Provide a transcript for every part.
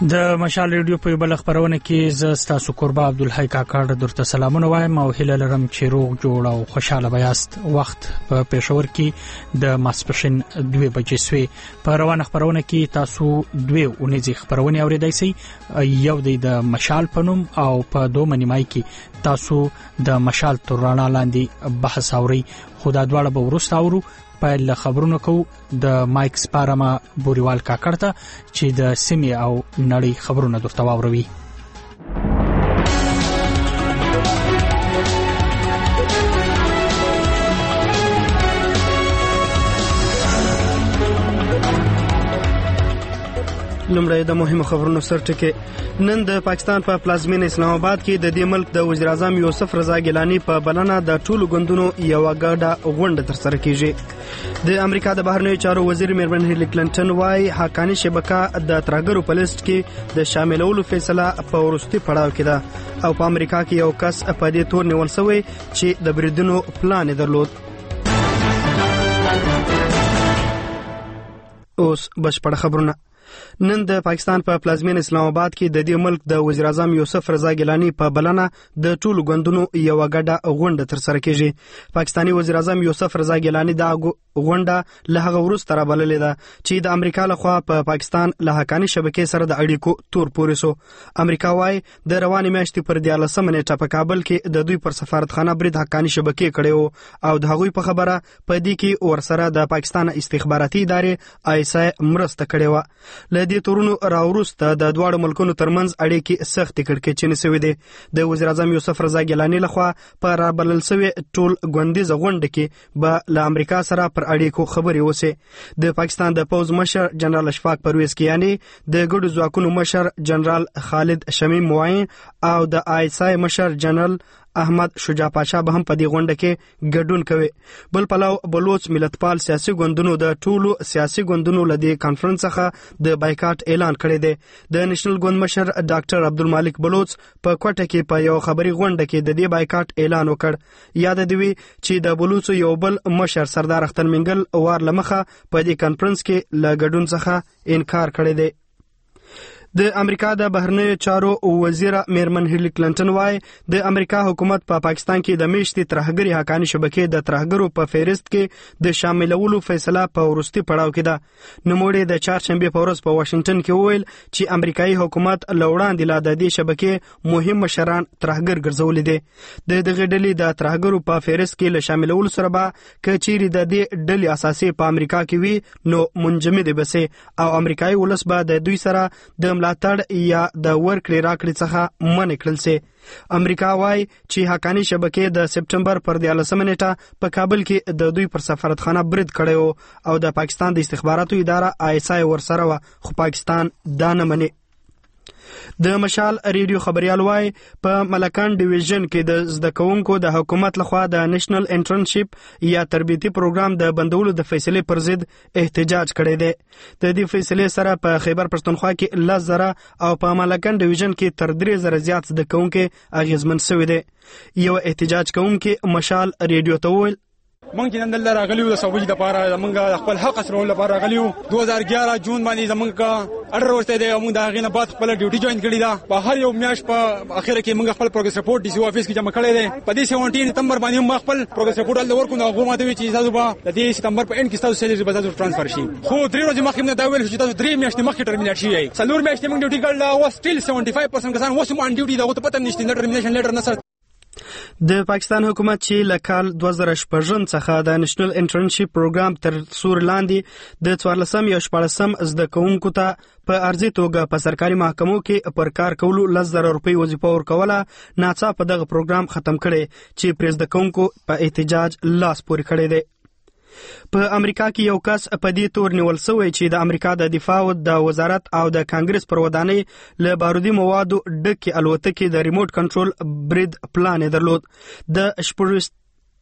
د مشال ریډیو په بل خبرونه کې ز تاسو قربا عبدالحی کاکړ درته سلامونه وایم او هیله لرم چې روغ جوړ او خوشاله بیاست. وخت په پېښور کې د ماسپښین 2 بجې سوی. په روانه خبرونه کې تاسو 2 اونیزي خبرونه اوریدای شئ. یو د مشال پنوم او په 2 منیمای کې تاسو د مشال ترانا لاندې بحث اوري. خو دا دواړه به ورسته اورو. په خبرونو کو د مایک سپارما بوريوال کاکړ ته چې د سیمې او نړۍ خبرونه درته واوروي. لمړی د مهمو خبرونو سرټکي. نن د پاکستان په پلازمینه اسلام آباد کې د دې ملک د وزیر اعظم یوسف رضا ګیلانی په بلنه د ټولو ګوندونو یو غاډه غونډه ترسره کیږي. د امریکا د بهرنیو چارو وزیر میرمن هیلری کلینټن وايي حقانی شبکه د ترګرو په لیست کې د شاملولو فیصله په وروستي پړاو کې ده او په امریکا کې یو کس په دې تور نیول شوی چې د بریدونو پلان درلود. اوس بشپړ خبرونه. نن د پاکستان په پلازمینه اسلام آباد کې د دې ملک د وزیر اعظم یوسف رضا ګیلانی په بلنه د ټولو ګوندونو یو غاډه غونډه ترسره کیږي. پاکستانی وزیر اعظم یوسف رضا ګیلانی دا غونډه له هغه وروسته را بللې ده چې د امریکا لخوا په پاکستان له حقانی شبکې سره د اړیکو تور پورې سو. امریکا وايي د روانې میاشتې پر 14 نیټه په کابل کې د دوی پر سفارتخانه برید حقانی شبکې کړي او د هغوی په خبره په دې کې ورسره د پاکستان استخباراتي ادارې آیسای مرسته کړې و. لدې تورونو راوروسته د دواړو ملکونو ترمنځ اړیکې سخت کړکېچنې شوې دي. د وزیر اعظم یوسف رضا ګیلانی لخوا په رابلل شوی ټول غونډیزه غونډه کې به له امریکا سره پر اړیکو خبرې وسي. د پاکستان د پوز مشر جنرال اشفاق پرویز کیانی، د ګډو ځواکونو مشر جنرال خالد شمیم موعین او د آیسای مشر جنرال احمد شجاع پاشا به هم په دې غونډه کې ګډون کوي. بل پلاو بلوچ ملتپال سیاسي ګوندونو د ټولو سیاسي ګوندونو لدی کانفرنس څخه د بایکاټ اعلان کړی دی. د نېشنل ګوند مشر ډاکټر عبدالمالک بلوچ په کوټه کې په یو خبري غونډه کې د دې بایکاټ اعلان وکړ. یاد دی چې د بلوچ یو بل مشر سردار اختر منګل وار لمخه په دې کانفرنس کې له ګډون څخه انکار کړی دی. د امریکا د بهرنیو چارو وزیر میرمن هیلری کلینټن وايي د امریکا حکومت په پاکستان کې د میشتې ترهګری حقانی شبکې د ترهګرو په فهرست کې د شاملولو فیصله په وروستي پړاو کې ده. نوموړي د چهارشنبه په ورځ په واشنگټن کې وویل چې امریکایي حکومت لوړاندې لا د دې شبکې مهم مشران ترهګر ګرځولي دي. د دغه ډلې د ترهګرو په فهرست کې له شاملولو سره به کچيري د دې ډلې اساسي په امریکا کې وي نو منجمد بسي او امریکایي ولس به د دوی سره د ملاتړ یا د ورکړې راکړې څخه منع کړل سي. امریکا وايي چې حقانی شبکې د سپټمبر پر 14 نیټه په کابل کې د دوی پر سفارتخانه برید کړی او د پاکستان د استخباراتو اداره آیسای ورسره و خو پاکستان دا نه مني. د مشال ریډیو خبريال وايي په ملکان ډیویژن کې د زده کوونکو د حکومت لخوا د نېشنل انټرنشپ یا تربیتي پروګرام د بندولو د فیصلې پر ضد احتجاج کړی دی. د دې فیصلې سره په خیبر پښتونخوا کې 10,000 او په ملکان ډیویژن کې تر 3,000 زیات زده کوونکي اغیزمن شوي دي. یو احتجاج کوونکي مشال ریډیو ته وویل مونږ نن دلته راغلیو د سوبج د پاره مونږ خپل حق سرول لپاره راغلیو. 2011 جون باندې زمونږ اډر ورته دی مونږ دا غینه بعد خپل ډیوټي جوائن کړی دا. په هر یو میاش په اخر کې مونږ خپل پروګرس رپورټ ډي سی افیس کې جمع کړی دی. په دې 17 سپتمبر باندې مونږ خپل پروګرس رپورټ ال ورکو نو غوښمه دی چې تاسو به د دې سپتمبر په اند کې تاسو سیلری بازار ټرانسفر شي. خو 3 ورځې مخکې نه دا ویل چې تاسو 3 میاشتې مخکې ټرمینیټ شي. سلور میاشتې مونږ ډیوټي کړل او سټیل 75% کسان وسو ان ډیوټي دا ته پته نشته نه ټرمینیشن لیټر نه سره. د پاکستان حکومت چې لکال 2014 څخه د نېشنل انټرنشپ پروګرام تر سور لاندې د 14 یا 14 زده کوونکو ته په ارزي توګه په سرکاري محکمو کې پر کار کولو 10,000 روپۍ وظیفه ورکوله ناڅاپه دغه پروګرام ختم کړي چې پر زده کوونکو په احتجاج لاس پورې کړی دی. په امریکا کې یو کس په دې تور نیول شوی چې د امریکا د دفاع د وزارت او د کانګرس پر ودانۍ له بارودي موادو ډکې الوتکې د ریموټ کنټرول برید پلان درلود. د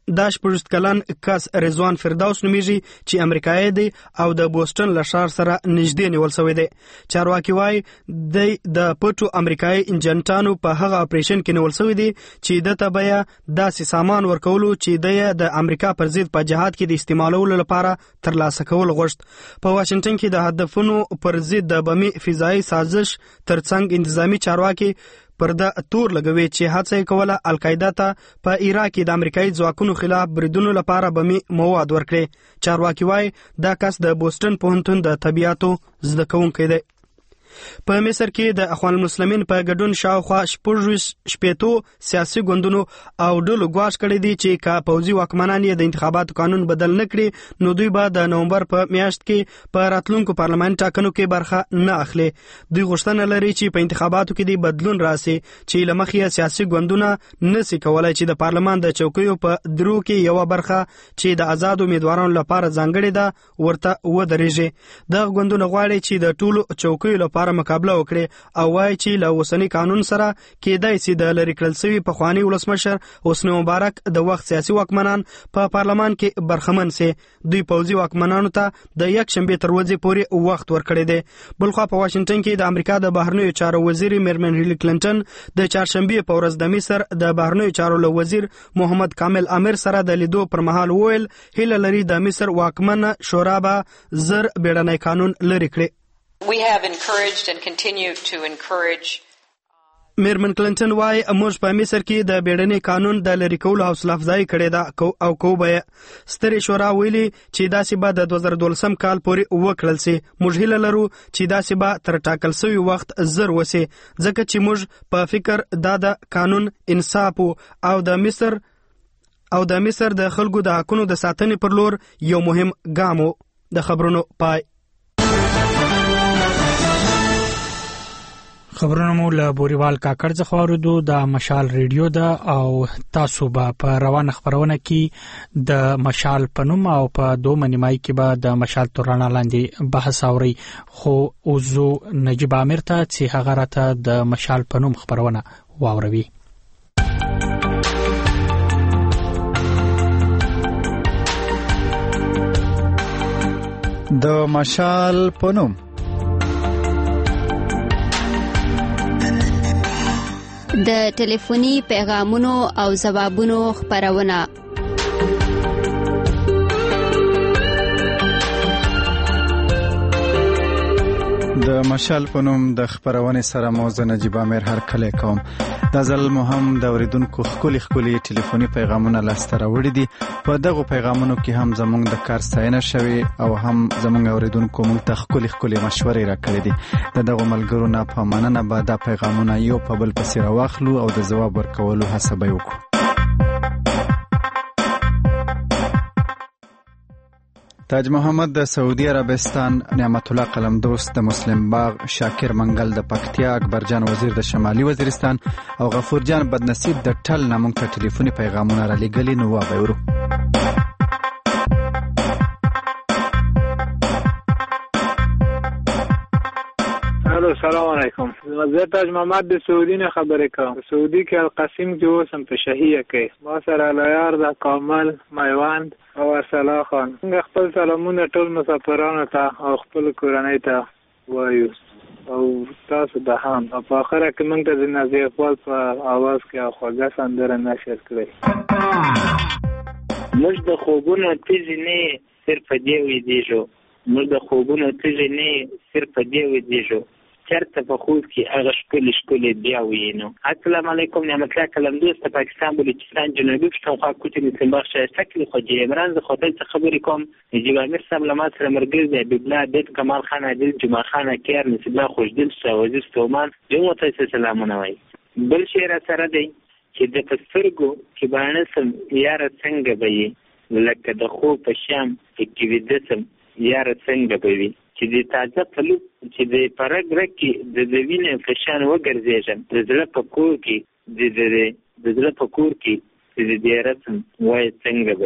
دا 14 کلن کس رضوان فردوس نومیږي چې امریکایي دی او د بوسټن له ښار سره نږدې نیول شوی دی. چارواکي وایي د پټو امریکایي انجنټانو په هغه اپریشن کې نیول شوی دی چې دته بیا داسې سامان ورکولو چې د امریکا پر ضد په جهاد کې د استعمالولو لپاره ترلاسه کول غوښت. په واشنگټن کې د هدفونو پر ضد د بمي فضایي سازش ترڅنګ انتظامی چارواکي پر دا تور لګوي چې هڅه کوله القاعده ته په عراق کې د امریکایي ځواکونو خلاف بریدونو لپاره بمي مواد ورکړي. چارواکي وایي دا کس د بوسټن پوهنتون د طبيعتو زده کوونکی دی. په مصر کې د اخوان المسلمین په ګډون شاوخوا 14 سیاسي ګوندونو او ډلو ګواښ کړی دی چې کا پوځي واکمنان یې د انتخاباتو قانون بدل نکړي نو دوی به د نومبر په میاشت کې په راتلونکو پارلمان ټاکنو کې برخه نه اخلي. دوی غوښتنه لري چې په انتخاباتو کې د بدلون راسي چې لمخې سیاسي ګوندونه نسي کولای چې د پارلمان د چوکیو په درو کې یو برخه چې د آزاد امیدوارانو لپاره ځانګړې ده ورته ودرېږي. د ګوندونو غواړي چې د ټولو چوکیو لپاره مقابله وکړي او وايي چې له اوسنی قانون سره کېدای شي د لری کړل شوی پخوانی ولسمشر حسنی مبارک د وخت سیاسي واکمنان په پارلمان کې برخمن سي. دوی پوځي واکمنانو ته د یک شنبه تر ورځې پورې وخت ورکړی دی. بلخوا په واشنگټن کې د امریکا د بهرنیو چارو وزیر میرمن هیلری کلینټن د چهارشنبه په ورځ د مصر د بهرنیو چارو له وزیر محمد کامل امیر سره د لیدو پر مهال وویل هیله لري د مصر واکمن شورا به زر بیړنی قانون لري کړي. We have encouraged and continue to encourage میرمن کلینټن وايي موږ په مصر کې د بیړني قانون د لری کولو حوصله افزایی کړې ده او کوبه ستري شورا ویلي چې داسې به د 2012 کال پورې وکړل سي. موږ هیله لرو چې داسې به تر ټاکل شوی وخت زر وسی ځکه چې موږ په فکر د قانون انصاف او د مصر د خلکو د حقونو د ساتنې پر لور یو مهم ګام. د خبرونو پای. خبرونه مو له بوريوال کاکړ څخه اوریدو. د مشال ریډیو ده او تاسو به په روانه خبرونه کې د مشال پنوم او په دوه نیمای کې به د مشال تورانه لاندې بحث اوري. خو اوزو نجیب امیر ته چې هغه راته د مشال پنوم خبرونه واوروي. د مشال پنوم د ټلیفوني پیغامونو او ځوابونو خبرونه. د مشال پنوم د خبرونه سره موزه نجیب امیر هر کله کوم. د ځل مهم د اوریدونکو خولي ټلیفوني پیغامونه لاسته راوړي دي. په دغه پیغامونو کې هم زموږ د کار ستاینه شوی او هم زموږ اوریدونکو موږ ته خولي مشورې راکړي دي. دغه ملګرو نه په مننه به دا پیغامونه یو په بل پسې راواخلو او د جواب ورکولو هڅه به وکړو. تاج محمد د سعودي عربستان، نعمت الله قلمدوست د مسلم باغ، شاکر منګل د پکتیا، اکبر جان وزیر د شمالي وزیرستان او غفور جان بدنصیب د ټل نامونږ ته ټلیفوني پیغامونه را لېږلي. نو وایو السلام علیکم. زه تاج محمد د سعودي نه خبرې کوم. سعودي کې القاسم کې اوسم په شهیه کې ما سره لایار د کامل میوند او ارسلا خان. موږ خپل سلامونه ټول مسافرانو ته او خپل کورنۍ ته وایو او تاسو د هم په اخره کې موږ ته د نازیه اقبال په आवाज کې خوږه سندره نشر کړې. موږ د خوبونو تیزی نه صرف دی ویدیجو موږ د خوبونو تیزی نه صرف دی ویدیجو چرته په خوب کې هغه شکل بیا وینو. السلام علیکم. نعمت الله قلمدوست پاکستان بلوچستان جنوبی پښتونخوا کوټه مسلم باغ شهر شکل خوجی عمران ز خدای څخه خبرې کوم. نجیب امیر صاحب لمات سره مرګز دی ببلا بیت کمال خان عادل جمعه خان کیر نصیب الله خوشدل سوازی ستومان یو ته سلامونه وای. بل شعر سره دی چې د پسترګو کې باندې سم یار څنګه به لکه د خو په شام کې ویدسم یار څنګه به وي چې د تازه پلو چې د پرګ رکی د وینې فشان وګرځېږم د زړه په کور کې د زړه په کور کې د دې رسم وای څنګه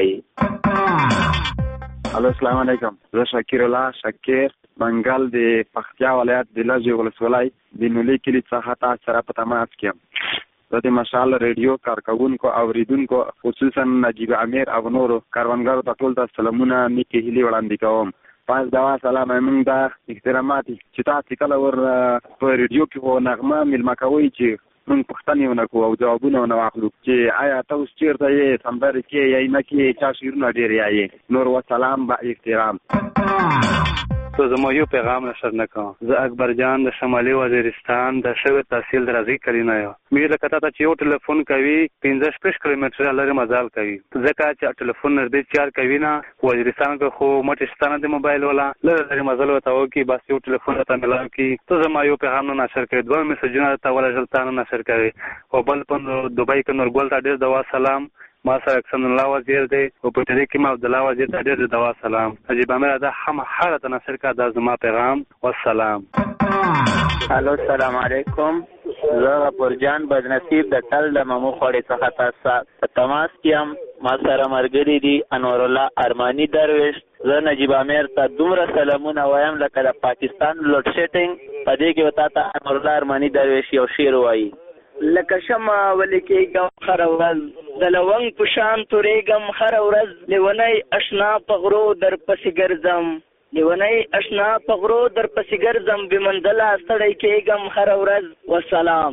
به. السلام علیکم. زه شاکر الله شاکر منګل د پکتیا ولایت د لږه ولسوالۍ د نولې کلی څخه تاسو سره په تماس کې د مشال ریډیو کارکونکو اوریدونکو خصوصا نجیب امیر او نورو کاروانګرو ته ټول د سلامونه نیکه هیلې وړاندې کوم. پاس دا سلام موږ د احترامات چې تاسو کله ور په ریډیو کې و نغمه ملما کوي چې موږ پښتنې ونکو او جوابونه ونه واخلو چې آیا تاسو چیرته یې سمبر کې یا نه کې چا شیرونه ډیر یې نور و سلام با احترام. تو زما یو پیغام نشر نکم. زه اکبر جان د شمالي وزیرستان د شوی تحصیل درازي کلینا یم. مې لکه ته چې یو ټلیفون کوي 15 کیلومتره لري مزال کوي ځکه چې ټلیفون نږدې چار کوي نه وزیرستان کې خو مټستانه د موبایل ولا لري مزال وته او کې بس یو ټلیفون ته ملاو کې تو زما یو پیغام نه نشر کوي دوه میسجونه ته ولا جلتان نشر کوي او بل په دوبۍ کې نور ګول ته ډیر دوا سلام ما سره اکسن الله وزیر دی او په دې کې ما عبد الله وزیر ته ډېر دوا سلام. عجیب امر دا هم حالت نصر کا د زما پیغام والسلام. الو السلام علیکم. زه پرجان بدنصیب د تل د ممو خوري څخه تاسو تماس کیم. ما سره مرګری دی انور الله ارمانی درویش. زه نجیب امیر ته دومره سلامونه وایم لکه د پاکستان لوډ سیټینګ په دې کې وتا ته انور الله ارمانی درویش یو شعر وایي لکه شمع ولیکېږم هره ورځ د لونګ په شان تورېږم هره ورځ لیونی اشنا په غرو در پسې ګرځم لیونی اشنا په غرو در پسې ګرځم بې منزله ستړی کېږم هره ورځ وسلام.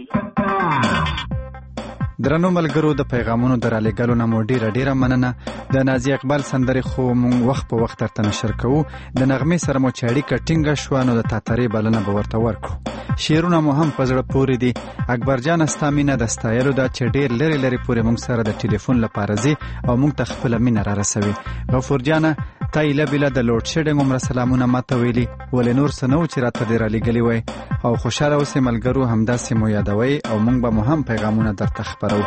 درنو ملګرو د پیغامونو د رالېږلو نه مو ډیره مننه. د نازي اقبال سندرې خو مونږ وخت په وخت درته نشر کوو. د نغمې سره مو چې اړیکه ټینګه شوه نو د تاترې بلنه به ورته ورکړو. شعرونه مو هم په زړه پورې دي. اکبر جان ستا مینه د ستایلو ده چې ډېر لرې لرې پورې مونږ سره د ټلیفون لپاره ځي او مونږ ته خپله مینه را رسوي. غفور جانه تا ایله بیله د لوډ شیډینګ عمره سلامونه ماته ویلي ولې نور څه نه و چې راته دې رالیږلي وای او خوشحاله اوسئ ملګرو همداسې مو یادوئ او مونږ به مو هم پیغامونه درته خپرو.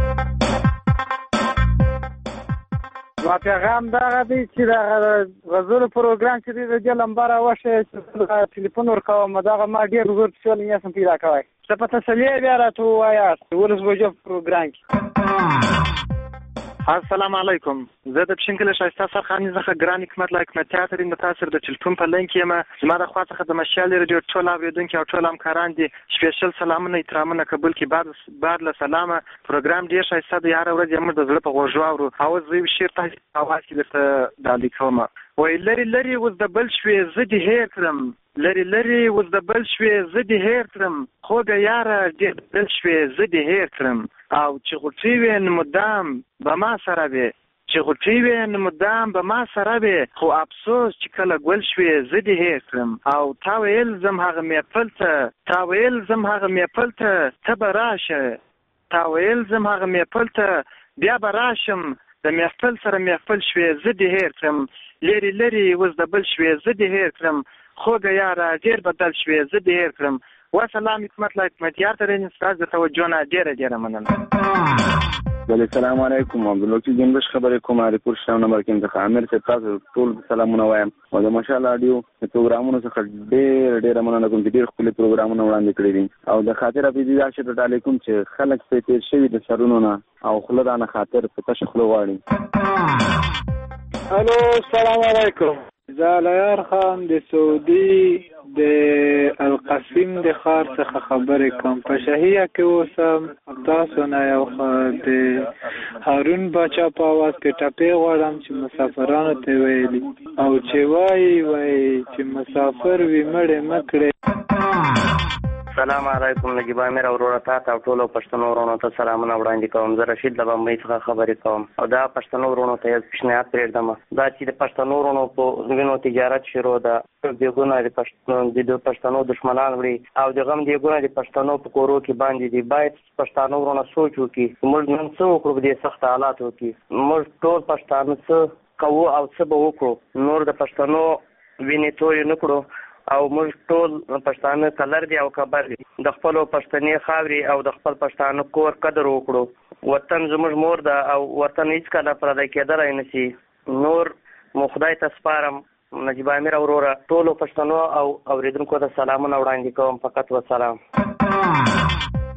ما پیغام دغه دی چې د غزلو پروګرام چې دی د دې لمبره وشه چې ټلیفون ورکوم دغه ما ډېر وګور شول نه سم پیدا کوي څه په تسلی بیا راته وایاست ولس بوجو پروګرام کې. السلام علیکم. زه د پښینکل شایسته سرخاني څخه ګران حکمت لا حکمت تیاتر متاثر د ټلیفون په لین کې یم. زما د خوا څخه د مشال ریډیو ټول اوریدونکو او ټول همکاران دي سپیشل سلامونه احترامونه قبول کې بعد له سلامه پروګرام ډیر شایسته دی هر ورځ موږ د زړه په غوږ اورو او زه شعر تاسو اواز کې درته دالي کوم وای لری لری وز د بل شوي زدي هیر کړم لری لری وز د بل شوي زدي هیر کړم خو د یار دې بل شوي زدي هیر کړم او چې غوټي وین مدام به ما سره وي چې غوټي وین مدام به ما سره وي خو افسوس چې کله ګل شوي زدي هیر کړم او تا ویل زم هغه محفل ته ته به راشه تا ویل زم هغه محفل ته بیا به راشم د محفل سره محفل شوي زدي هیر کړم لری لری وز د بل شوي زدي هیر کړم خوږه یاره ډېر بدل شوي زدي هیر کړم. وسلام حکمت لا حکمت یار ته رین ستاسو د توجه نه ډېره مننه. بله سلام علیکم عبدالوکیل جنبش خبرې کوم اړیکور شاو نمبر کې انتخاب امیر صاحب تاسو ټول سلامونه وایم او د ماشاءالله رادیو د پروګرامونو څخه ډېره مننه کوم چې ډېر ښکلي پروګرامونه وړاندې کړي دي او د خاطر ابي دا شته علیکم چې خلک په تیر شوي د سرونو نه او خله دا نه خاطر په تشخلو غواړي. الو السلام علیکم. زالیار خان د سعودي د القصیم د ښار څخه خبرې کوم. په شهیه کې اوسم تاسو نه یو د هارون باچا په اواز کې ټپې غواړم چې مسافرانو ته ویلي او چې وایي چې مسافر وي مړې مه کړې. السلام علیکم نجیب امیر وروره تا او ټولو پښتنو ورونو ته سلامونه وړاندې کوم. زه رشید له بمبۍ څخه خبرې کوم او دا پښتنو ورونو ته یو پیشنهاد پرېږدم دا چې د پښتنو ورونو په وینو تجارت شروع ده دیګونه د پښتنو دشمنان وړي او د غم دیګونه د پښتنو په کورو کې باندې دي. باید پښتنو ورونو سوچ وکړي موږ نن څه وکړو په دې سخت حالاتو کې موږ ټول پښتانه څه کوو او څه به وکړو نور د پښتنو وینې تویې نه کړو او موږ ټول پښتانه کلر دي او خبر دي د خپل پښتني خاوري او د خپل پښتانه کور قدر وکړو. وطن زموږ مور ده او وطن هیڅ کله پردی کېدلی نشي. نور مو خدای ته سپارم. نجیب امیر وروره ټولو پښتنو او اوریدونکو ته سلامونه وړاندې کوم. فقط وسلام.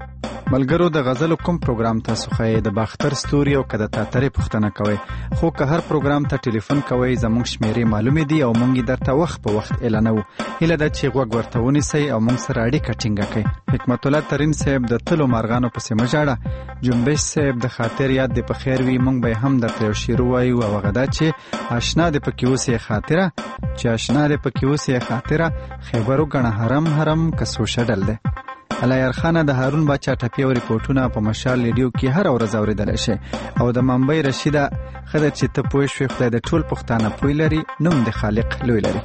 ملګرو د غزل کوم پروګرام تاسو خې د باختر ستوري او کده تاترې پښتنه کوي خو که هر پروګرام ته ټلیفون کوي زموږ شمیرې معلومې دي او مونږ درته وخت په وخت اعلانو هله د چې غوږ ورته ونیسي او مونږ سره اړیکه ټینګه کړئ حکمت الله ترین صاحب د تلو مارغانو په سیمه جاړه جنبش صاحب د خاطر یاد د په خیر وي مونږ به هم درته یو شعر وایو او غدا چې آشنا د پکې اوسې خاطره چې آشنا د پکې اوسې خاطره خبرو غنه حرم کسو شډل ده علایار خان د هارون باچا ټپی او ریپورتونه په مشال ریډیو کې هر ورځ اوریدل شي او د ممبئی رشیده خدای چې ته پوه شوې خدای د ټول پښتانه پوی لري نوم د خالق لوی لري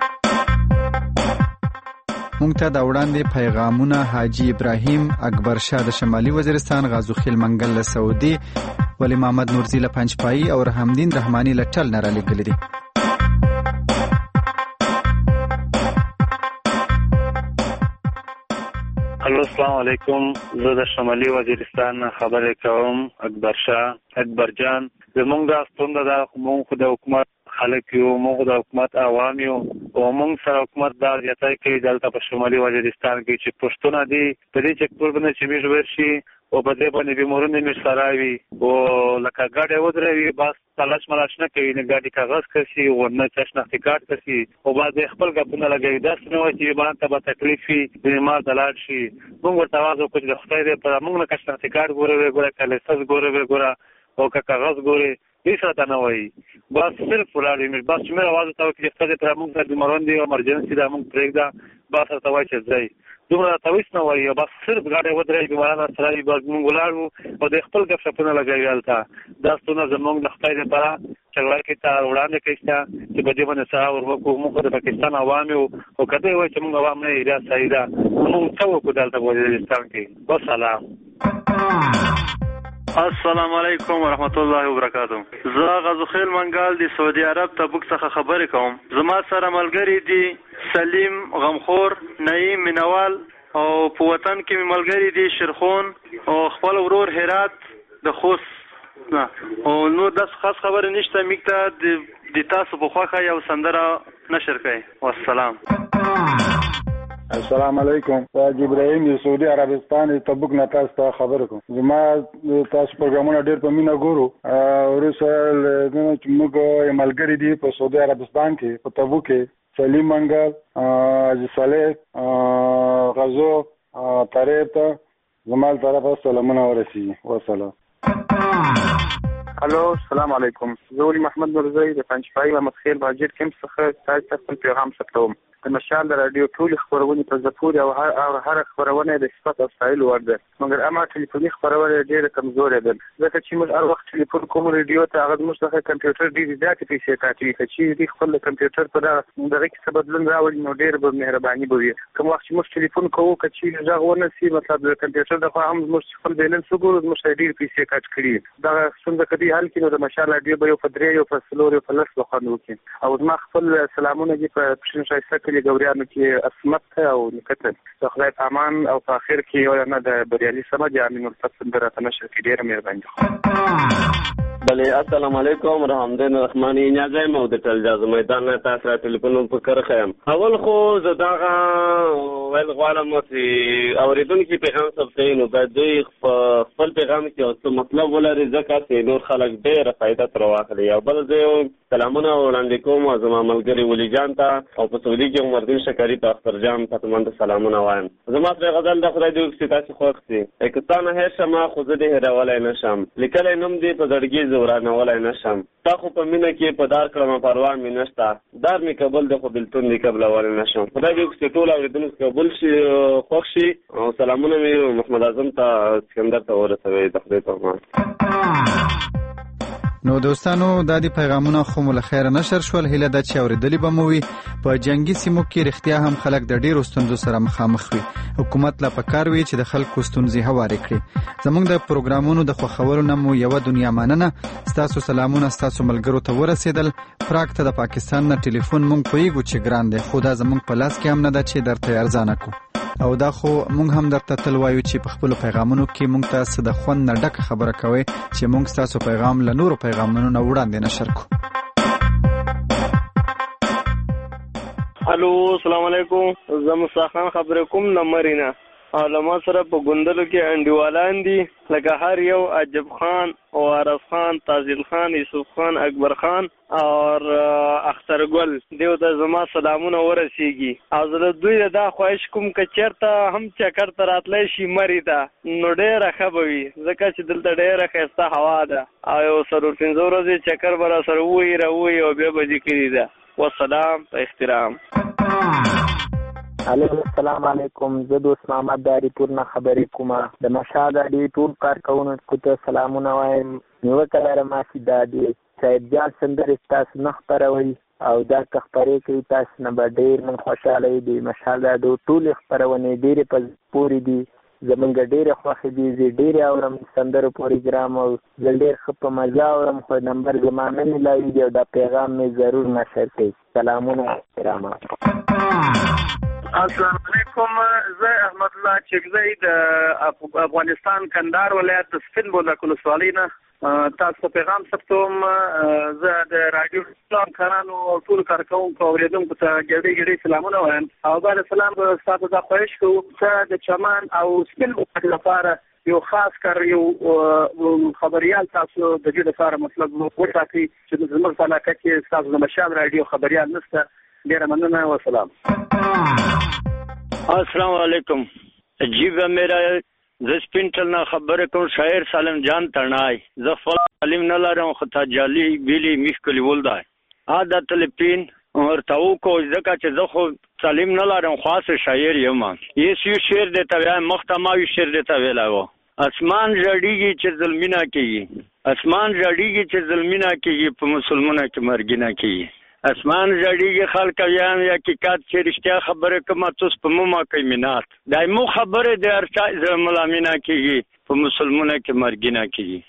مونږ ته دا وړاندې پیغامونه حاجی ابراهیم اکبر شاه د شمالي وزیرستان غازو خیل منګل له سعودي ولی محمد نورزی له پنځپایي او رحمدین رحمانی له ټل نه را لېږلي دي السلام علیکم زه د شمالي وزیرستان خبرې کوم اکبر شاه اکبر جان زمونږ د ستونزه دا مونږ د حکومت خلک یو مونږ د حکومت عوام یو او مونږ سره حکومت دا زیاتای کوي دلته په شمالي وزیرستان کې چې پښتون دي په دې چې ټول باندې چې موږ ورشي او په دې باندې بیمارونه مې سره وي او لکه ګاډي ودرېږي بس تلاش ملاش نه کوي نه ګاډي کاغذ کسي او نه شناختي کارت کسي او بعد خپل غپونه لګوي داس نه وایي چې باندې به تکلیف وي بیمار دلار شي موږ ورته आवाज وکړو چې خدای دې پر موږ نه شناختي کارت ګوره کله سز ګوره او کاغذ ګوره هیڅ راته نه وایي بس صرف ولاړې مې بس چې مې आवाज ته وکړي خدای پر موږ د بیماران دی او امرجنسي دا موږ پرېږده بس ته وایي چې ځای دومره تویس نه وایي بس صرف ګاډي ودرېږي بیماران سره بس موږ ولاړو او د خپل غف شپونه لګوي هلته دا ستونه زموږ د خدای لپاره چلوار کې ته وړاندې کېسته چې په دې باندې سره ورکو موږ د پاکستان عوام او کده وایي چې موږ عوام نه ایریا صحیح ده موږ څه وکړو دلته وزیرستان کې والسلام السلام علیکم ورحمت الله وبرکاتہ زه غازو خیل منګال د سعودي عرب تبوک څخه خبرې کوم زما سره ملګری دي سلیم غمخور نعیم منوال او په وطن کې ملګری دي شرخون او خپل ورور هرات د خوست او نو د خاص خبر نشته میکته د تاسو په خوخه یو سندره نشر کړئ والسلام السلام علیکم حاجی ابراهیم د سعودي عربستان تبوک نه تاسو ته خبر کوم زما تاسو پروګرامونه ډېر په مینا ګورو ورسره موږ ملګری دي په سعودي عربستان کې په تبوک کې سلیم منګل حاجی صالح غزو طریق زمال طرفه سلامونه ورسي والسلام الو السلام علیکم زه ولي محمد نورزی د پنځپایي محمد خیل باجر کم څخه تاسو ته خپل پیغام ستوم د مشال د رادیو ټول خبرونه په زپوري او هر خبرونه د صفات او سټایل ورده مګر اما ټلیفوني خبرونه ډېره کمزورې ده ځکه چې موږ هر وخت ټلیفون کوم رادیو ته هغه موږ څخه کمپیوټر ډېر زیات پیسې کاټي چې دې خپل کمپیوټر په دغه کې څه بدلون راوړي نو ډېر به مهرباني وي کوم وخت چې موږ ټلیفون کوو چې ځغ ونه سي مطلب د کمپیوټر د هم موږ خپل بیلنس وګورو موږ ډېر پیسې کاټ کړي دا څنګه کدي حل کینو د مشال رادیو به یو په درې یو په سلور یو په لس لخوا وکړي او ما خپل سلامونه دي په شنشایسته کې ګوريانو کې اسمت او نکته خدای امان او په اخر کې یو نه د بریالي سمه جامع مرتب درته نشر کې ډیر مهرباني بله السلام علیکم رحمدین رحمانی نیازه مو د تلجاز میدان نه تاسو ټلیفون په کار خیم اول خو زداغه ول غوالم چې اوریدونکو پیغام ثبتینو د دوی خپل پیغام کې او مطلب ولري ځکه چې نور خلک ډېر فائدہ تر واخلي او بل زه سلامونه وړاندې کوم زما ملګری ولی جان ته او په سعودي کې مردین شکری ته اختر جان ته سلامونه وایم زما په غزل د خدای دې چې تاسو خوښ سي پاکستان هر شمه خو زه دې هراولای نشم لیکل نوم دې په زړګي زورانه ولای نشم تا خو په مینه کې په دار کړم پروا مې نشته دار مې قبول د خو بلتون دې قبل ولای نشم خدای دې چې ټول اوریدونکو قبول شي خوښ شي او سلامونه مې محمد اعظم ته اسکندر ته ورسوي د خدای په امان نو دوستانو د دې پیغامونه خو مل خیر نشر شول هله د چا اوریدلی بموي په جنگي سیمو کې رښتیا هم خلک د ډیرو ستونزو سره مخامخ وي حکومت لا پکار وي چې د خلکو ستونزې هوارې کړي زموږ د پروګرامونو د خوښولو نمو یو دنیا مننه تاسو سلامونه تاسو ملګرو ته ورسېدل فراق ته د پاکستان نه ټلیفون مونږ پویګو چې ګران دی خدا زموږ په لاس کې هم نه ده چې درته ارزانه کو او دا خو مونږ هم درته تل وایو چې په خپل پیغامونو کې مونږ تاسو د خوند نه ډک خبره کوي چې مونږ تاسو پیغام له نورو پیغامونو نه وړاندې نشر کو الو السلام علیکم زه مصطفی خان خبرې کوم نمبرینا او لما سره په ګوندلو کې انډیوالان دي لکه هر یو عجب خان او عارف خان، تازیل خان، یوسف خان، اکبر خان او اختر ګل دیو ته زما سلامونه ورسیږي. او زه دوی دا خواهش کوم که چېرته هم چکر ته راتلی شي مري ته نو ډېره ښه به وي، ځکه چې دلته ډېره ښایسته هوا ده او یو 4-5 ورځې چکر به راسره ووایي راووایي او بیا به ذکري ده. والسلام په احترام. السلام علیکم. زه دوست محمد داری پور نه خبرې کوم. د مشال راډیو ټول کارکوونکو ته سلامونه وایم. نیوکه لرم چې دا د صاحب جان سندرې تاسو نه خپروئ او دا که خپرې کوي تاسو نه به ډېر من خوشحاله وي. د مشال راډیو ټولې خپرونې ډېرې په پورې دي، زمونږ ډېرې خوښې دي. زه ډېرې اورم سندرو پروګرام او زه ډېر ښه په مزه اورم، خو نمبر زما نه میلاویږي او دا پیغام مې ضرور نشر کوي. سلامونه احترامات. السلام علیکم. زه احمد الله چکزی د افغانستان کندهار ولایت د سپین بولدک ولسوالۍ نه تاسو ته پیغام ثبتوم. زه د راډیو همکارانو او ټولو کارکوونکو او اورېدونکو ته ګډې سلامونه وایم او بعد سلام به ستاسو ته خواهش کوو چې د چمن او سپین بولدک لپاره یو خاص کار یو خبریال تاسو د دې لپاره مطلب وټاکئ چې زموږ په علاقه کې تاسو د مشال راډیو خبریال نشته. ډېره مننه. والسلام. السلام علیکم. جی میرا زه سپینټل نه خبرې کوم. شاعر سالم جان تڼای. زه خپل تعلیم نه لرم خو تا جالي بیلي میش کلیول دی دا تلپین ورته وکړو ځکه چې زه خو تعلیم نه لرم خاص شاعر یم. یې یو شعر درته وایم مختماوي شعر درته ویلی و. اسمان ژړېږي چې ظلمونه کېږي، اسمان ژړېږي چې ظلمونه کېږي، په مسلمانو کې مرګونه کېږي. اسمان ژړېږي خلک ویان حقیقت چې رښتیا خبرې کوم تاسو په مما کوي مینات دایمو خبرې د هر چا زړه ملامینه کېږي، په مسلمانو کې مرګونه کېږي.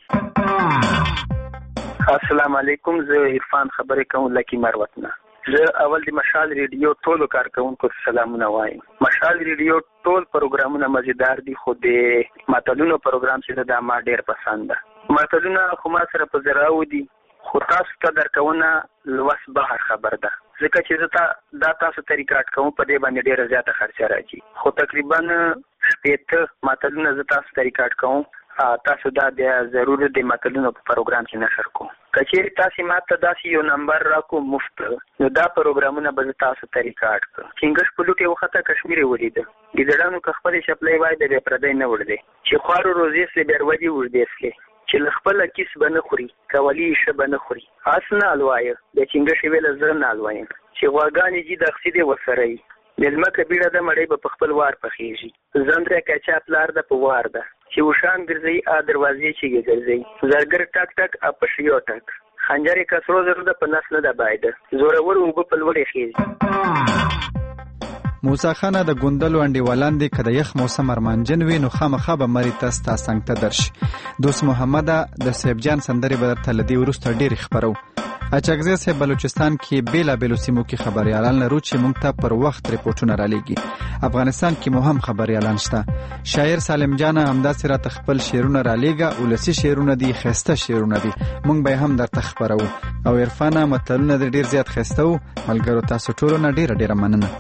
السلام علیکم. زه عرفان خبرې کوم لکی مروت نه. زه اول د مشال ریډیو ټولو کارکوونکو ته سلامونه وایم. مشال ریډیو ټول پروګرامونه مزیدار دي خو د متلونو پروګرام چې دا ما ډېر پسند ده. متلونه خو ما سره په زراو دي خو تاسو ته درکونه لوس بهر خبر ده ځکه چې زه دا تاسو ته ریکارډ کوم په دې باندې ډېره زیاته خرچه راځي خو تقریبا 8 متلونه زه تاسو ته ریکارډ کوم. تاسو دا بیا ضرور د متلونو په پروګرام کې نشر کوم. که چېرې تاسو ماته داسې یو نمبر راکو مفت نو دا پروګرامونه به زه تاسو ته ریکارډ کړم. چنګښ په لوټې وخته کشمیر یې ولیده ګیدړانو که خپلې شپلۍ وای د بیا پردی نه وړدی چې خوارو روزې سلې بیروجې وړدې سلې چې له خپله کیس به نه خوري کولی شه به نه خوري. اس نه الوایه د چنګښې ویله زه نه الوایم چې غواګانې جي د اخسي دی ورسره وي. مېلمه که بیړه ده مړی به په خپل وار پخېږي. زندره کچا پلار ده په وار ده چې وشان ګرځوي دروازې چې ګرځوي. زرګر ټک ټک په شیو ټک خنجر یې کسرو زر ده په نس نه ده باید زورور اوبه په لوړې خېږي. موسی خان د ګوندلو انډیوالان دي که د یخ موسم ارمانجن وي نو خامخا به مري ته ستا څنګ ته درشي. دوست محمد د صاحب جان سندرې به درته له دې وروسته ډېرې خپرو. اچکزی صاحب بلوچستان کې بیلابیلو سیمو کې خبریالان لرو چې موږ ته پر وخت ریپورټونه رالیږي. افغانستان کې مو هم خبریالان شته. شاعر سالم جان همداسې راته خپل شعرونه رالیږه. ولسي شعرونه دي، ښایسته شعرونه دي، موږ به هم درته خپرو. او عرفانه متلونه دې ډېر زیات ښایسته وو. ملګرو تاسو ټولو نه ډېره مننه.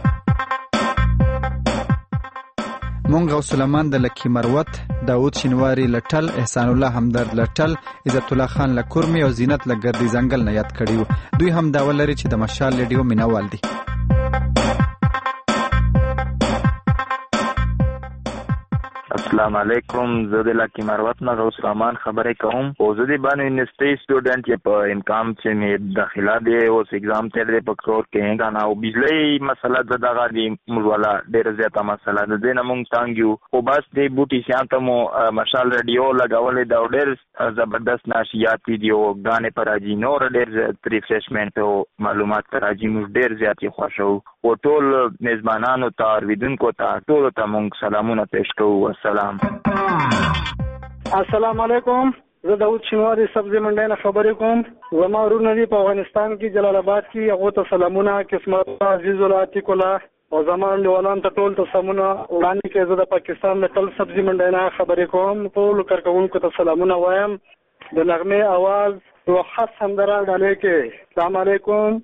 مونږ غوث المان د لکی مروت، داود شینواری لټل، احسان الله همدرد لټل، عزت الله خان لکرمی او زینت لګردی زنګل نه یاد کړیو. دوی هم دا ولري چې د مشال ریډیو مینوال دي. السلام علیکم. زه د لکی مروت نه غوث الرحمن خبرې کوم. او زه د بانو یونیورسيټي سټوډنټ یم په امکان چې مې داخله دی اوس ایگزام تیر دی په کور کې غانا او بجلی مسله دغه دی موږ ولا ډېر زیاته مسله ده دینه موږ تانګیو او بس دی بوټي شانته مو مشال ریډیو لګولې دا ډېر زبردست ناشیات ویډیو غانې پر راځي نور ډېر ریفریشمنت او معلومات پر راځي موږ ډېر زیاتې خوشو او ټول میزبانانو ته اوریدونکو ته ټول ته موږ سلامونه پېښ کوو. السلام علیکم. زه داود شینواری سبزی منډی نه خبرې کوم. زما ورونه دي په افغانستان کې جلال آباد کې. هغو ته سلامونه، قسمت عزیز الله عتیق الله او زما انډیوالانو ته ټول ته سمونه وړاندې کړئ. زه د پاکستان د ټل سبزی منډی نه خبرې کوم. ټولو کارکوونکو ته سلامونه وایم. د نغمې اواز یو خاص سندره ډالۍ کې. السلام علیکم.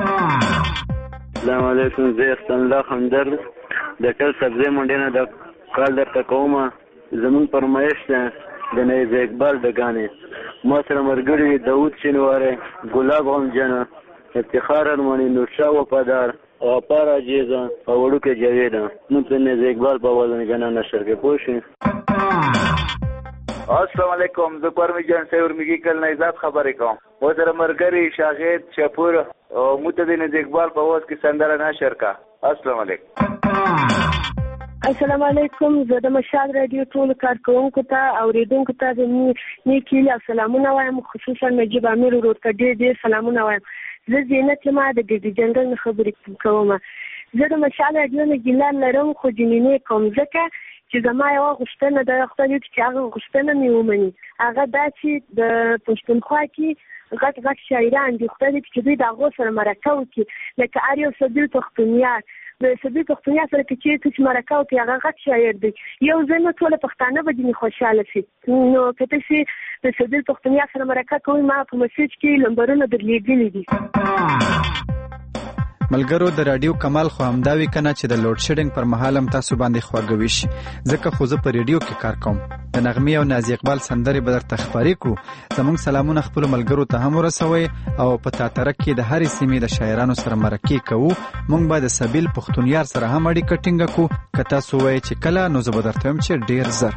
السلام علیکم. زه احسان الله همدرد د ټل سبزی منډی نه د کال درته کوم زمون فرمایش ده د نیز اقبال دګانې ما سره ملګري داود شینواری ګلاب غمجنه افتخار ارمانی نورشاه وفادار او اپار عجیزه او وړوکې جاویده نو په نیز اقبال په وزن ګنا نشر کې پوه شئ. السلام علیکم زه پرمی جان سیور میگی کل نیزاد خبرې کوم و سره مرګري شاهد شپور او متدین اقبال په واس کې سندره نشر کا. السلام علیکم. السلام علیکم زه د مشال رادیو ټول کارکونکو ته اوریدونکو ته د نیکی له سلامونه وایم خصوصا نجیب امیر ورور ته ډېر سلامونه وایم. زه زینت ما د ګډي جنگل نه خبرې کوم. زه د مشال رادیو نه ګیلان لرم خو جنینې کوم ځکه چې زما یو غوښتنه د خپل چې هغه غوښتنه مې ومني هغه دا چې د پښتونخوا کې غټ شاعران دي خدای دې چې دوی د هغو سره مرکه وکړي لکه هر یو سبیل پښتونیار د سبیل پښتونیار سره چې مرکه وکړي هغه غټ شاعر دی یو ځل نو ټول پښتانه به دې خوشاله شي. نو که تاسو د سبیل پښتونیار سره مرکه کوئ ما په میسج کې نمبرونه درلیږلي دي. ملګرو د رادیو کمال خو همداوي کنه چې د لوډ شیډینګ پر مهال هم تاسو باندې خواږه شي ځکه خو زه په ریډیو کې کار کوم. د نغمې او نازي اقبال سندرې به درته خپرې کړو. زموږ سلامونه خپل ملګرو ته هم ورسوئ او په تاتره کې د هرې سیمې د شاعرانو سره مرکې کوو. موږ به د سبیل پښتونیار سره هم اړیکه ټینګه کړو. که تاسو وایئ چې کله نو زه به درته وایم چې ډېر زر.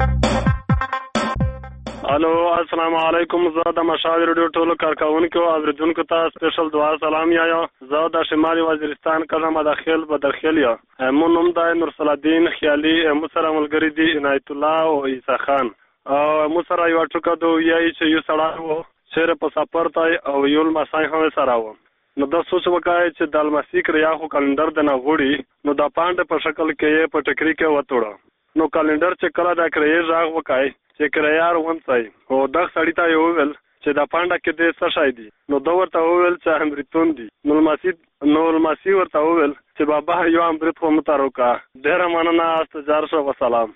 الو السلام علیکم. زه د مشال رادیو ټولو کارکونکو او اوریدونکو ته سپیشل دعا سلام یایم. زه د شمالي وزیرستان کله مداخل بدرخیل یم. مو نوم د نورسل الدین خیالي مو سره ملګری دی عنایت الله او عیسی خان او مو سره یو ټکو دوی چې یو سړی وو چیرې په سفر ته او یو مسای هم سره و. نو دا سوچ وکړای چې د المسی کریا خو کلندر د نه غوړي نو د پاند په شکل کې په ټکری کې وټوړه. نو کلندر چې کله دا کریا ځاغ وکای چې کریار ونځي او د سړی ته یو ویل چې دا پانډه کې د څه شای دي نو دا ورته ویل چې امرتون دي. نو المسی ورته ویل چې بابا یو امرت خو متاروکا. ډیر مننه استجار شو وسلام.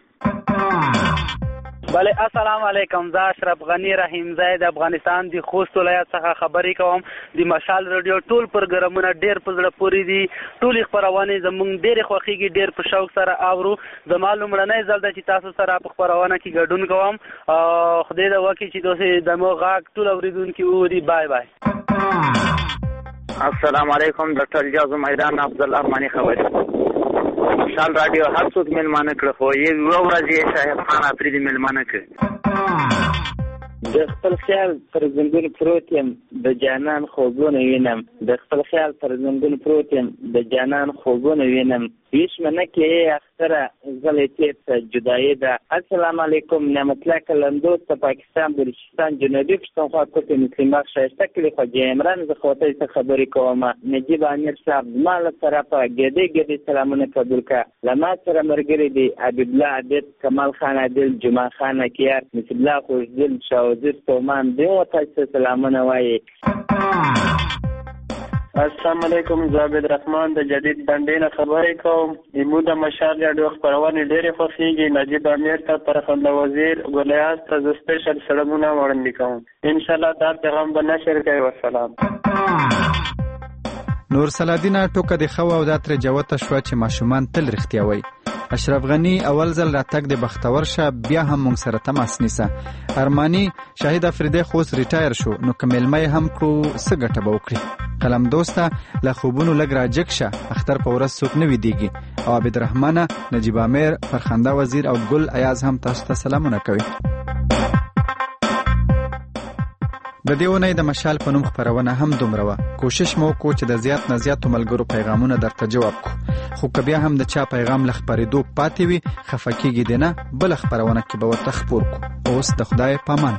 بله السلام علیکم. زه اشرف غنی رحیم زید افغانستان د خوست ولایت څخه خبرې کوم. د مشال رادیو ټول پروګرامونه ډیر په زړه پورې دي. ټول خبرونه زموږ ډیر خوښیږي ډیر په شوق سره اورو. زما لومړنۍ ځل ده چې تاسو سره په خبرونه کې ګډون کوم. خدای دې وکړي چې تاسو د مو غاګ ټول اوریدونکو ووري. بای بای. السلام علیکم ډاکټر اجازه میدان افضل ارمانی خبرې. مشال رادیو هر څوک ملمانه کړ خو یو ورځ یې شاهد خان افریدي ملمانه کړ. د خپل خیال پر زنګون پروت یم د جانان خوبونه وینم. د خپل خیال پر زنګون پروت یم د جانان خوبونه وینم. هیڅ منه کې اختره غلطی ته جدایی ده. السلام علیکم نعمت الله کلندوز ته پاکستان بلوچستان جنوبي پښتونخوا کوټه مسلمان شایسته کلی خواجه عمران زه خواته څه خبرې کوم. نجیب امیر صاحب مال سره په ګډي سلامونه قبول کا. لما سره مرګري دي حبیب الله عبد کمال خان عادل جمعه خان کیار نصیب الله خوشدل شاوزر تومان دی او تاسو سلامونه وایي. السلام علیکم. زابد رحمان د جدید بندینه خبرې کوم. ایمو د مشال رادیو خبرونه ډېرې خوښیږي. نجیب امیر ته پرخند وزیر ګلیاس ته ز سپیشل سلامونه وړاندې کوم. ان شاء الله دا پیغام به نشر کوي. والسلام. نور سلادینا ټوکه د خو او د تر جوته شو چې ماشومان تل رښتیا وای. اشرف غنی اول ځل راتګ د بختور شه بیا هم مونږ سره تماس نیسه. ارمانی شاهد افریدی خوس ریټایر شو نو کملمه هم کو سګټه به وکړي. قلم دوسته له خوبونو لګ راجک شه اختر په ورځ څوک نه ویدیږي. او عبد الرحمن نجیب امیر فرخنده وزیر او ګل ایاز هم تاسو ته سلامونه کوي. د دیونه د مشال په نوم خبرونه هم دومره و. کوشش مو کو چې د زیات نه زیاتو ملګرو پیغامونه درته جواب کو. خو کبیا هم د چا پیغام لخبرېدو پاتې وي خفکیږي دینه بل خبرونه کې به ورته خبر کو. اوس د خدای پامان.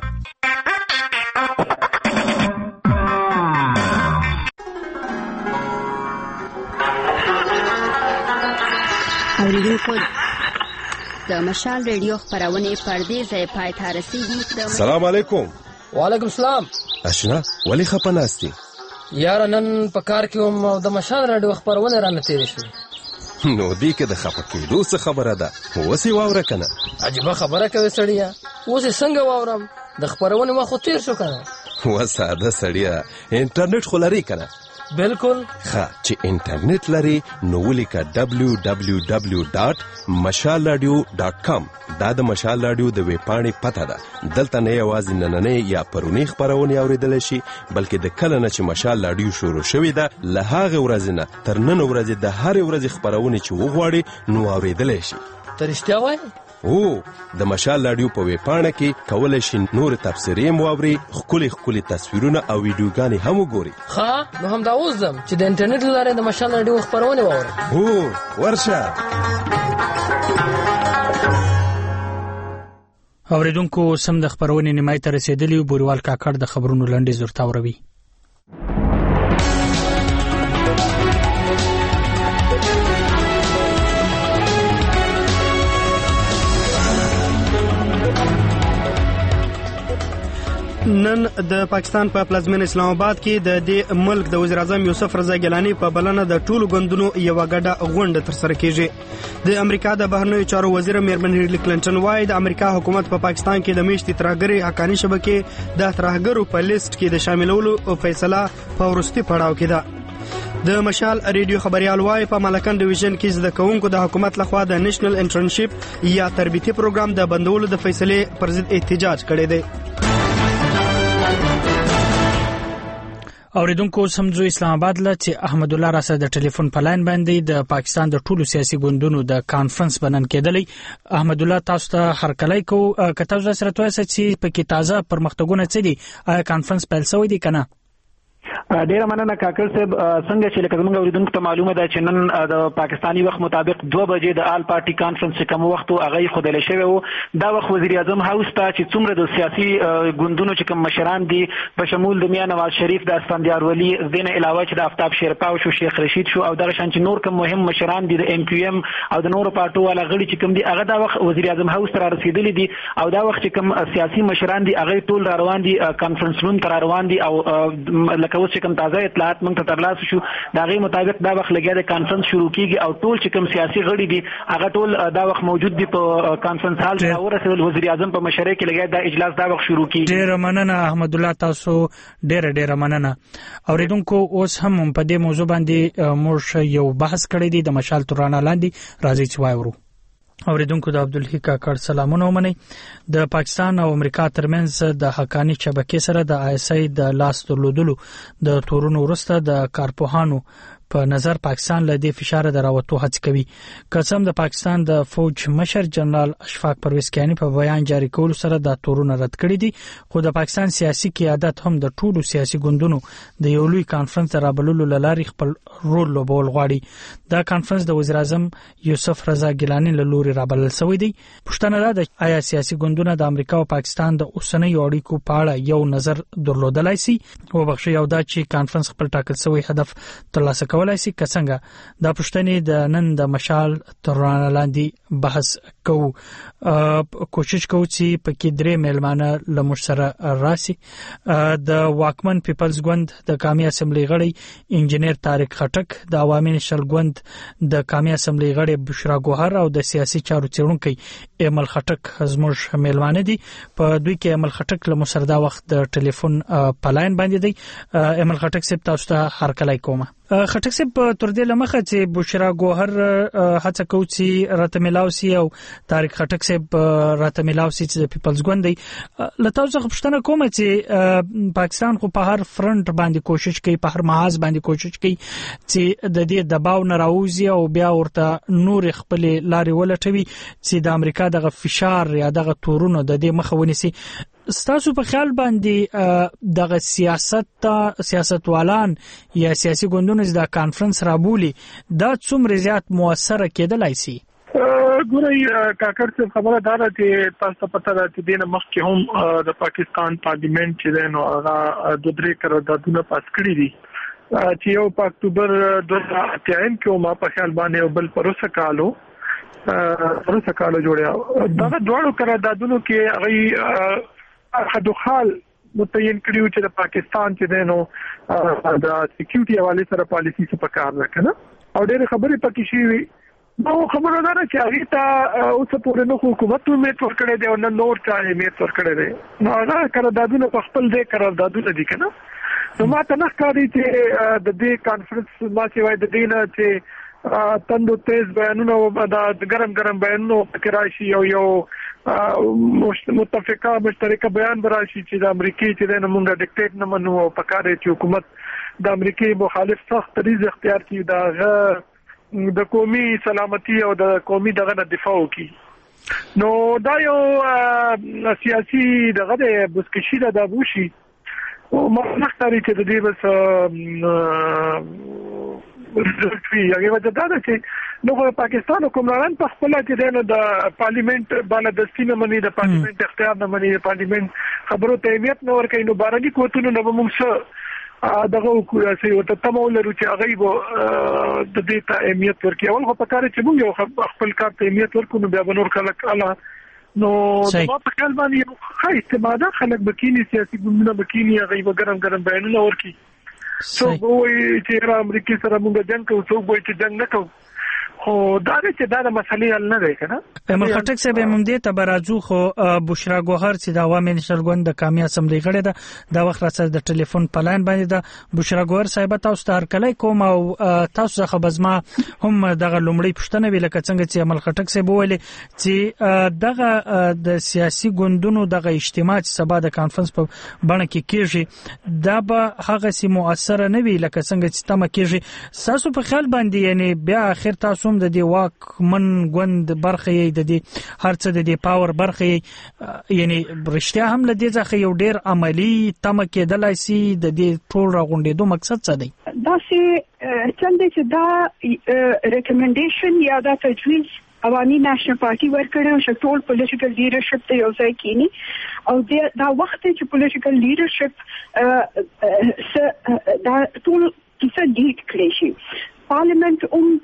اوریدونکو د مشال رادیو خبرونه پردې ځای پای ته رسیدي. سلام علیکم. وعلیکم السلام. اشنا ولی خپناستی یار نن په کار کې هم د مشال رادیو خبرونه رانه تیر شو. نو دی کې د خپکېدو څه خبره ده وسی واوره کنه. عجیب خبره کوي سړیا. اوس څنګه واورم د خبرونه ما خو تیر شو کنه. و ساده سړیا انټرنیټ خو لري کنه. بالکل. ښه چې انټرنیټ لري نو ولیکه www.mashalradio.com. دا د مشال رادیو د ویب پاڼې پته ده. دلته نه یوازې نننۍ یا پرونی خبرونه اوریدل شي بلکې د کله نه چې مشال رادیو شروع شوې ده له هغه ورځې نه تر نن ورځې د هرې ورځې خبرونه چې وغواړي نو اوریدل شي. ته رښتیا وایې؟ د مشال رادیو په ویب پاڼه کې کولای شي نور تفسیرې واوري، ښکلي تصویرونه او ویډیوګانې هم وګوري. ښه نو همدا اوس ځم چې د انټرنیټ له لارې د مشال رادیو خبرونه واورم. ورشه. اوریدونکو سم د خبرونې نیمای ته رسیدلی او بوریوال کاکړ د خبرونو لنډې زورتا وروي. نن د پاکستان په پلازمین اسلام آباد کې د دې ملک د وزیر اعظم یوسف رضا ګیلانی په بلنه د ټولو ګوندونو یو غډه غونډه ترسره کیږي. د امریکا د بهرنیو چارو وزیر میرمن هیلری کلینټن وايي د امریکا حکومت په پاکستان کې د میشتي ترهګرۍ حقاني شبکې د ترهګرو په لیست کې د شاملولو فیصله په وروستي پړاو کې ده. د مشال ریډیو خبريال وايي په ملکن ډیویژن کې زده کوونکو د حکومت لخوا د نېشنل انټرنشپ یا تربیتي پروګرام د بندولو د فیصلې پر ضد احتجاج کړی دی. اوریدونکو سمجو اسلام آباد له چې احمد الله راسه د ټلیفون په لاین باندې د پاکستان د ټولو سیاسي ګوندونو د کانفرنس بنن کېدلی. احمد الله تاسو ته هرکلی کو کته سره توسه چې په کې تازه پرمختګونه څه دي آیا کانفرنس پیل شوی دی کنه؟ ډیره مننه کاکړ صاحب. څنګه چې لکه موږ اوریدونکو ته معلومه ده چې نن د پاکستانی وخت مطابق 2 بجې د آل پارټي کانفرنس کوم وخت هغه خودل شوی وو. دا وخت وزیر اعظم هاوس ته چې څومره د سیاسي ګوندونو چې کوم مشران دي په شمول د میاں نواز شریف د اسفندیار ولی دینه علاوه چې د آفتاب شیرپا او شیخ رشید شو او د شان چې نور کوم مهم مشران دي د ام کیو ام او د نور پارټو والا غړي چې کوم دي هغه دا وخت وزیر اعظم هاوس ته رسیدلی دي او دا وخت چې کوم سیاسي مشران دي هغه ټول روان دي کانفرنس روم ته روان دي او لکه اوس چې کوم تازه اطلاعات موږ ته ترلاسه شو دا غي مطابق دا وخت لګیا د کانفرنس شروع کیږي او ټول چې کوم سیاسي غړي دي هغه ټول دا وخت موجود دي په کانفرنس هال کې او رسول وزیر اعظم په مشرۍ کې لګیا دا اجلاس دا وخت شروع کیږي. ډیر مننه احمد الله تاسو ډیر مننه. اوریدونکو اوس هم په دې موضوع باندې موږ یو بحث کړی دی د مشال تورانه لاندې راځي چې وایو. اوریدونکو د عبدالحی کاکړ سلامونه ومني. د پاکستان او امریکا ترمنځ د حقانی شبکې سره د آی اس آی د لاس درلودلو د تورونو وروسته د کارپوهانو په نظر پاکستان له دې فشار دراوتو هڅه کوي. قسم د پاکستان د فوج مشر جنرال اشفاق پرویز کیانی په بیان جاری کول سره د تورونه رد کړی دي خو د پاکستان سیاسي قیادت هم د ټولو سیاسي ګوندونو د یو لوی کانفرنس رابللو لاري خپل رول لوبول غواړي. دا کانفرنس د وزیر اعظم یوسف رضا ګیلانی له لوري رابلل شوی دی. پښتنه ده آیا سیاسي ګوندونه د امریکا او پاکستان د اوسنۍ اړیکو په اړه یو نظر درلودلای شي او بخښي یو دا چې کانفرنس خپل ټاکل شوی هدف ترلاسه کولای شي که څنګه دا پښتنې د نن د مشال ترانه لاندې بحث کوو. کوشش کوو چې په کې درې مېلمانه لمر سره راسي. د واکمن پیپلز ګوند د قومي اسمبلی غړي انجنیر طارق خټک، د عوامي نشل ګوند د قومي اسمبلی غړي بشرا ګوهر او د سیاسي چارو څېړونکي ایمل خټک زموږ مېلمانه دي. په دوی کې ایمل خټک له مسردا وخت د ټلیفون په لاین باندې دی. ایمل خټک صاحب تاسو ته هرکلی کوم. خټک صاحب تر دې لمخه چې بشرا ګوهر هڅه کوي چې راته ملاوسي او طارق خټک صاحب راته ملاوسي چې د پیپلز ګوند دی لته څه پښتنه کومه چې پاکستان خو په هر فرنٹ باندې کوشش کوي، په هر محاذ باندې کوشش کوي چې د دې دباو نه راوځي او بیا ورته نور خپل لارې ولټوي چې د امریکا دغه فشار یا دغه تورونو د دې مخه ونیسي. ستاسو په خیال باندې دغه سیاستوالان یا سیاسي ګوندونه د کانفرنس رابولي دا څومره زیات موثر کېدلای شي؟ ګورئ کاکړ څه خبره ده چې تاسو پته ده چې دینه مخکې هم د پاکستان پارلیمنت چې نو هغه 2-3 قراردادونه پاس کړی دي چې یو په اکتوبر 2023 کې ما په خیال باندې بل پروسه کالو جوړیا دا دوه قراردادونو کې هغه حدوخال متعین کړیو چې د پاکستان چې دینو د سکیورټي حواله سره پالیسی څه پکار نه کنه او ډېر خبرې پکې شي. نو خبره ده چې هغه ته اوس پورې نو حکومت امید ورکړي دی او نور چا امید ورکړي دی. نو هغه قراردادونه په خپل ځای قراردادونه دي کنه نو ما ته نه ښکاري چې د دې کانفرنس ما چې وای د دې نه چې تندو تیز بیانونه او د ګرم بیانونه پکې راشي یو متفقه مشترکه بیان براشي چې د امریکای چې د موږ ډیکټیټ نه منو او پکاره چې حکومت د امریکای مخالف سخت طریق اختیار کړي دا د قومي سلامتی او د قومي دغه دفاع وکړي. نو دا یو سیاسي دغه د بسکشي د بوشي او مختاري چې د دې بس هغه وجه دا ده چې نو پاکستان حکومران په خپل کې د پارلیمنت بالادستي نه مني د پارلیمنت اختیار نه مني د پارلیمنت خبرو ته اهمیت نه ورکوي نو بارګي کوتونو نه موږ دغه کوی او ته تمول چې هغه د دې ته اهمیت ورکوي اول په کار چې موږ خپل کار ته اهمیت ورکو نو بیا بنور خلک اعلی نو د ما په خیال باندې خای استماده خلک بکینی سیاسي ګوندونه بکینی هغه ګرم بیانونه ورکي څوک وایي چې امریکای سره موږ جنگ کوو څوک وایي چې جنگ نه کوو خو دا چې دا د مسلې حل نه دی کنه امل خټک صاحب هم دې ته برازو خو بشرا ګوهر چې د عوامي نشل ګوند د قومي اسمبلی غړي ده د وخت راځي د ټلیفون پلاین باندې ده بشرا ګوهر صاحب تاسو ته هرکلی کوم او تاسو څخه بزما هم دغه لومړی پښتنه ویل کڅنګ چې امل خټک صاحب ویل چې دغه د سیاسي ګوندونو دغه اجتماع چې سبا د کانفرنس په بڼه کې کیږي دا به هغه سي مؤثر نه وي لکه څنګه چې تم کیږي تاسو په خیال باندې یعنی بیا اخر تاسو د دې واک من ګوند برخه یې د دې هرڅه د دې پاور برخه یې یعنی رښتیا هم لدې ځکه یو ډیر عملی تم کېدلای سي د دې ټول راغونډېدو مقصد څه دی دا چې څنګه چې دا ریکمنډیشن یا دا تجویز عوامي نېشنل پارټي ورکړو چې ټول پولیټیکل لیډرشپ ته یو ځای کینی او دا وخت چې پولیټیکل لیډرشپ دا ټول کیسه ډیټ کړی شي پارلیمنت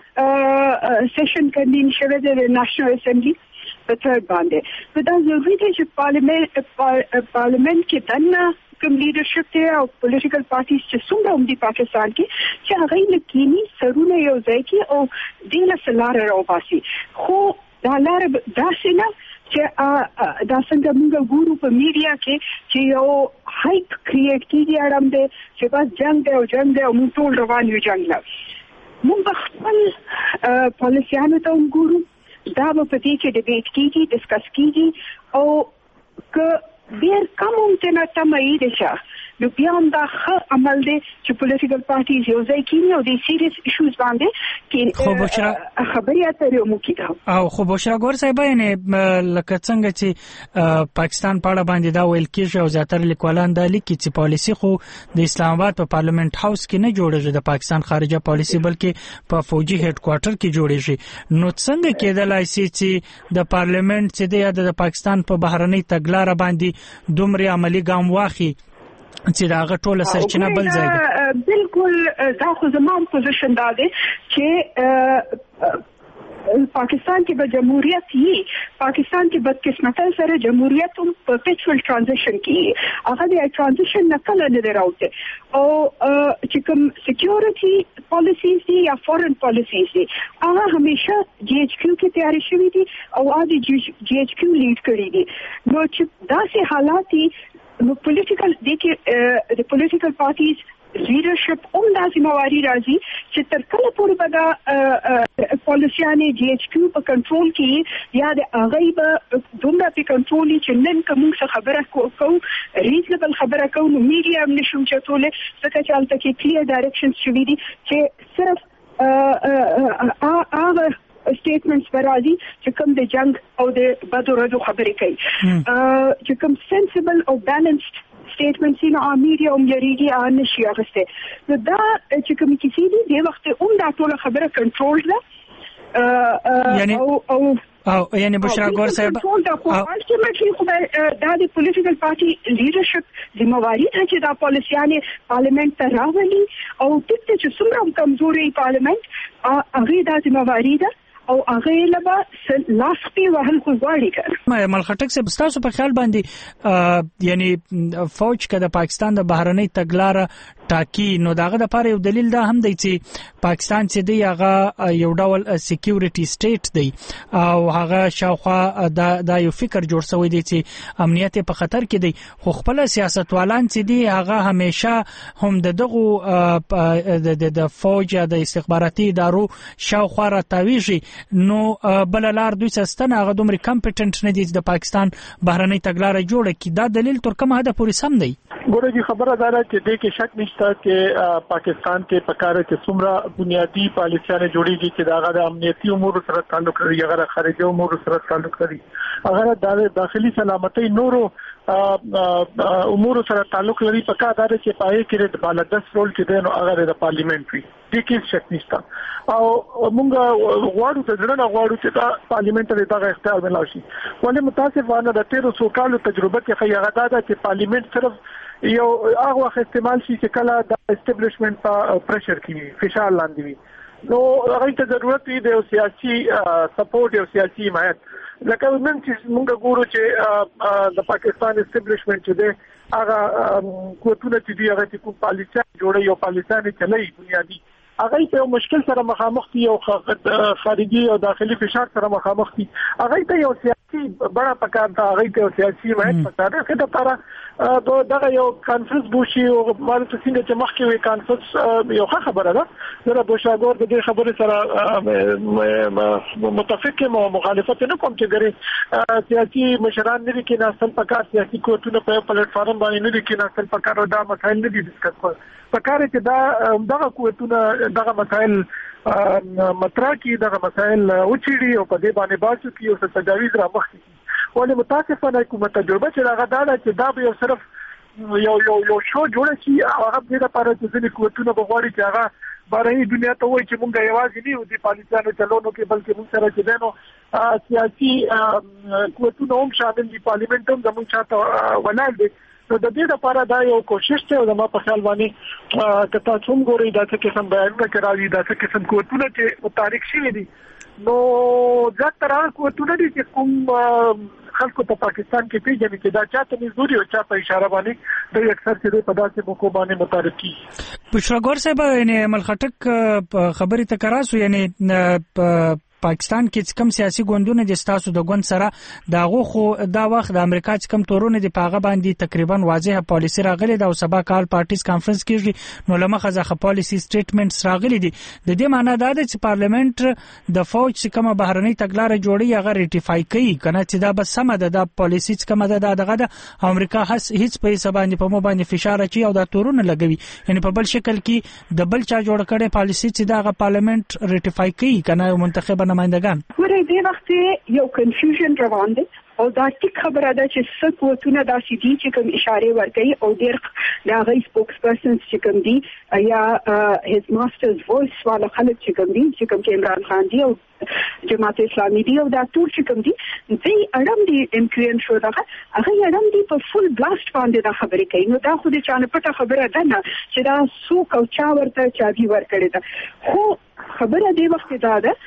سیشن کنین شوه د نېشنل اسمبلی په تر باندې دا ضروري دی چې پارلیمنت کې دنه کوم لیډرشپ ته او پولیټیکل پارټیز چې څومره هم دي پاکستان کې چې هغه لکینی سرونه یو ځای کې او دله سلار راوباسي خو دا لار داسې نه چې دا څنګه موږ ګورو په میډیا کې چې یو هایپ کریټ کیږي اړم دې چې بس جنگ دی او موږ ټول روان یو جنگ نه موږ خپل پالیسیانو ته وګورو دا په دې کې ډیبیټ کیږي ډسکس کیږي او که ډیر کم ممکنه تمایید شه نو بیا هم دا ښه عمل دی چې پولیټیکل پارټیز یو ځای کینی او د سیریس ایشوز باندې کې خبرې اترې مو کیږي او خو بشرا ګور صاحب یې لکه څنګه چې پاکستان په اړه باندې دا ویل کیږي او زیاتره لیکوالان دا لیکي چې پالیسی خو د اسلام آباد په پارلیمنت هاوس کې نه جوړیږي د پاکستان خارجه پالیسی بلکې په فوجي هډ کوارټر کې جوړیږي نو څنګه کېدلای شي چې د پارلیمنت چې د پاکستان په بهرنۍ تګلارې باندې دومره عملی ګام واخلي چې دا ټوله سرچینه بل ځای ده بالکل دا خو زموږ پوزیشن دا دی چې پاکستان کې به جمهوریت پاکستان کې بدقسمتۍ سره جمهوریت هم پرپیچوال ټرانزیشن کې هغه د ټرانزیشن نقل نه راوته او چې کوم سکیورټي پالیسیز دي یا فورن پالیسیز دي هغه همیشه جی ایچ کیو کې تیار شوی دي او هغه جی ایچ کیو لیډ کړی دي نو چې داسې حالات نو پولیټیکل د پولیټیکل پارټیز لیډرشپ هم دا ذمہواری راځي چې تر کله پورې به دا پالیسیانې جی ایچ کیو په کنټرول کې یا د هغه به دومره په کنټرول چې نن کوم څه خبره کوو ریزنبل خبره کوو نو میډیا هم نشو چتولې ځکه چې البته کې کلیر ډایرکشنز شوي دي چې صرف هغه سټیټمنټس برازي چې کوم د جنگ او د بدو ردو خبرې کوي چې کوم سنسبل او بیلنسډ سټیټمنټس نه میډیا هم یریږي نشي اغسته نو دا چې کوم کیسې دي د وخت هم دا ټول خبره کنټرول ده یعنی او یعنی بشرا ګور صاحب دا د پولیټیکل پارټي لیډرشپ ذمہواری ده چې دا پالیسیانې پارلیمنت ته راولي او ټیک ته چې څومره کمزوري پارلیمنت هغه دا ذمہواری ده او هغه لبا لاسپی وهل خو غواړي کړه مل خټک صاحب تاسو په خیال باندې یعنی فوج کده پاکستان د بهرنۍ تګلارې ټاکی. نو داغه د پاره یو دلیل دا هم دی چې پاکستان چې دی هغه یو ډول سکیورټي سټیټ دی او هغه شاوخوا دا یو فکر جوړ شوی دی چې امنیت په خطر کې دی، خو خپل سیاستوالان چې دی هغه همیشه هم دغه د فوج یا د استخباراتي ادارو شاوخوا را تاویږي. نو بل لار دوی سستنه هغه دومره کمپټنټ نه دي د پاکستان بهرنۍ تګلارې جوړه کی. دا دلیل تر کومه حد پورې سم دی؟ ګوره جی خبره دا ده چې دې کې شک نشته چې پاکستان کې پکاره چې څومره بنیادی پالیسیانه جوړیږي چې دا غره امنیتي امور سره تعلق لري، هغه خارجي امور سره تعلق لري، هغه د داخلي سلامتۍ نورو امور سره تعلق لري. پکاره دا چې پای کې د بالادس رول کې دی نو هغه د پارلیمنت وي، دې کې شک نشته. او مونږ غواړو ته ځنه غواړو چې دا پارلیمنت له دغه اختیار ملو شي، ولې متاسفانه د 1300 کالو تجربه کې خیاغه دا چې پارلیمنت صرف یو هغه وخت استعمال شي چې کله د اسټابلیشمنت په پریشر کې فشار لاندې وي، نو هغه ته ضرورت دی د سیاسي سپورټ او سیاسي حمایت. لکه نن چې موږ ګورو چې د پاکستان اسټابلیشمنت چې دی هغه کوټونه چې دی هغه کوم پالیسي جوړي او پالیسي چلای بنیادی هغه ته مشکل سره مخامخ دي او خارجي او داخلي فشار سره مخامخ دي. هغه ته یو سیاسي بڑا پکار دا، هغه ته یو سیاسي حمایت پکار ده چې لپاره دغه یو کانفرنس بوشي او مال څه چې مخکې وي کانفرنس یو خبره ده. زه د بوشاګور د دې خبرې سره متفق او مخالفت نه کوم چې ګری سیاسي مشران نه کې ناسل پکار، سیاسي کوټونه په پلیټ فارم باندې نه کې ناسل پکار او دا مسایل نه دي ډیسکس کول پکار چې دا دغه کوټونه دغه مسائل مطرح کی، دغه مسائل اوچړي او په دې باندې باسو کی او تجاویز را مخ کی. ولې متاسفانه حکومت تجربه چې هغه دا چې دا به صرف یو شو جوړ شي، هغه د لپاره چې ځینې کوټونه بغواړي چې هغه باري دنیا ته وایي چې موږ یوازې نه یو د پالیسیانو چلونو کې بلکې موږ سره چې دنو سیاسي کوټونه هم شامل دي، پارلیمنت هم زموږ چاته ولال دي. نو د دې لپاره دا یو کوشش ته د ما په خیال باندې کته څوم ګوري دا څه قسم بیانونه کوي، دا څه قسم کوټونه چې متحرک شي دي. نو ځکه را کوټونه دي چې کوم خلکو ته پاکستان کې پیژني چې دا چاته نزوري او چا په اشاره باندې د اکثر چې په داسې موکو باندې متحرک کی. بشراګور صاحب یعنی عمل خټک خبرې ته کراسو، یعنی پاکستان کې کم سیاسي ګوندونه د ستاسو د ګوند سره داغه خو دا وخت د امریکا چې کم تورونه د پاغه باندې تقریبا واضحه پالیسی راغلي دا او سبا کال پارټیز کانفرنس کېږي، نو لمخه ځخه پالیسی سټیټمنټس راغلي دي. د دې معنی دا ده چې پارلیمنت د فوج چې کومه بهرنۍ تګلارې جوړي هغه ریټیفای کوي کنه چې دا بس سم ده، د پالیسی چې کومه ده دغه د امریکا هیڅ پیسې باندې په مو باندې فشار اچي او دا تورونه لګوي، یعنی په بل شکل کې د بل چا جوړ کړي پالیسی چې دغه پارلیمنت ریټیفای کوي کنه منتخب نمائندگان. ورې دې وخت یو کنفیوژن روان دی او دا ټیک خبره ده چې څه کوټونه دا سيدي چې کوم اشاره ورکړي او ډېر دا غي سپوکس پرسن چې کوم دي یا هیز ماسترز وایس والا خلک چې کوم دي چې کوم عمران خان دی او جماعت اسلامي دی او دا ټول چې کوم دي دوی اړم دي انکوین شو دا هغه اړم دي په فل بلاست باندې دا خبرې کوي. نو دا خو د چانه پټه خبره ده نه چې دا څوک او چا ورته چابي ورکړي ده. خو خبره دی وخت دا ده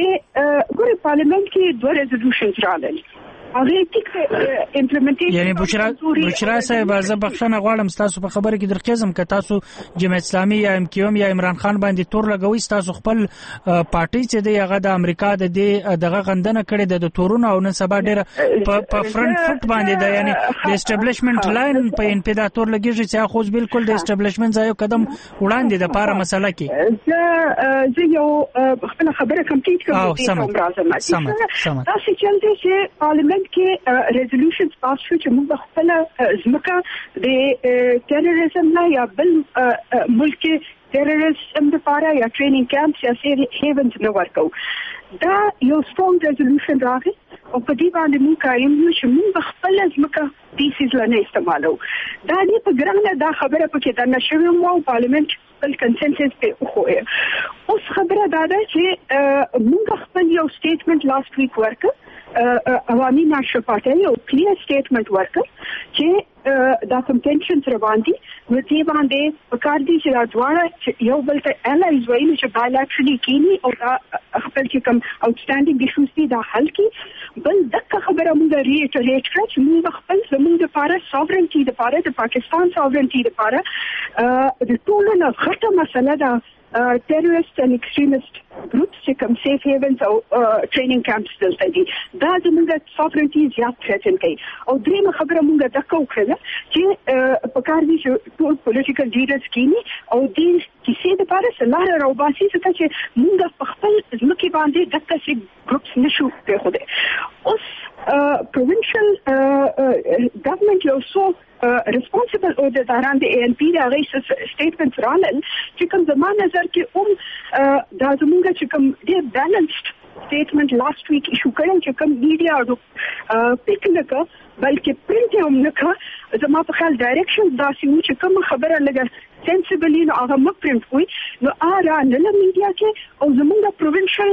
چې ګوره پارلیمنت کې 2 ریزولوشنز راغلي هغه ټیک امپلیمنټیشن، یعنی بشرا صاحب زه بخښنه غواړم تاسو په خبره کې درخصم ک تاسو جماعت اسلامي یا ام کیو ام یا عمران خان باندې تور لګوي، تاسو خپل پارټي چې دی هغه د امریکا د دغه غندنه کړي د تورونو او نن سبا ډیره په فرنٹ فوت باندې ده، یعنی د اسټابلیشمنت لاین په ان پیدا تور لګیږي چې خو بالکل د اسټابلیشمنت ځای قدم وړاندې د پاره مسله کې زه یو خپل خبره کمپلیټ کوم راځم تاسو چې پارلیمنت کې ریزولوشنز پاس شو چې موږ خپل ځمکه د ټیرریزم نه یا بل ملک ټیرریزم لپاره یا ټریننګ کیمپس یا هیونز نه ورکو. دا یو سترونګ ریزولوشن راغی او په دې باندې موږ قایم یو چې موږ خپل ځمکه پیسز لنه استعمالو. دا دې په ګرانه دا خبره پکې دا نشوي مو پارلیمنت خپل کنسنسس په خوې اوس خبره دا ده چې موږ خپل یو سټیټمنټ لاست ویک ورکړ عوامي ناشنل پارټي یو کلیر سټیټمنټ ورکړ چې دا کوم ټینشنز روان دي نو دې باندې پکار دي چې دا دواړه یو بل ته الایز وایي چې بایلټرلی کینی او دا خپل چې کوم اوټسټانډینګ ایشوز دي دا حل کی بل دغه خبره موږ ریټریټ کړو چې موږ خپل زموږ لپاره ساورنټي لپاره د پاکستان ساورنټي لپاره د ټولو نه غټه مسله ده terrorist and extremist groups چې کوم safe havens او training camps دلته دي دا زموږ sovereignty زیات threaten کوي او درېمه خبره موږ دغه وکړه چې پکار دي چې ټول political leaders کینی او دې کیسې د پاره سلاره راوباسي چې موږ په خپل ځمکه باندې دغه سي groups نشو په خوده اوس provincial government یو څو responsible عہدیداران د ANP د هغه statements رالل چې کوم زمانه نظر کې دا زموږ چې کوم ډېر بیلنسډ statement last week issue کړم چې کوم میډیا او پکلک بلکې پرنټ هم نه کا زما په خیال ډایرکشن دا چې کوم خبره لګه سنسبلی نو هغه مپرنټ وي نو آرا نه میډیا کې او زموږ پروینشل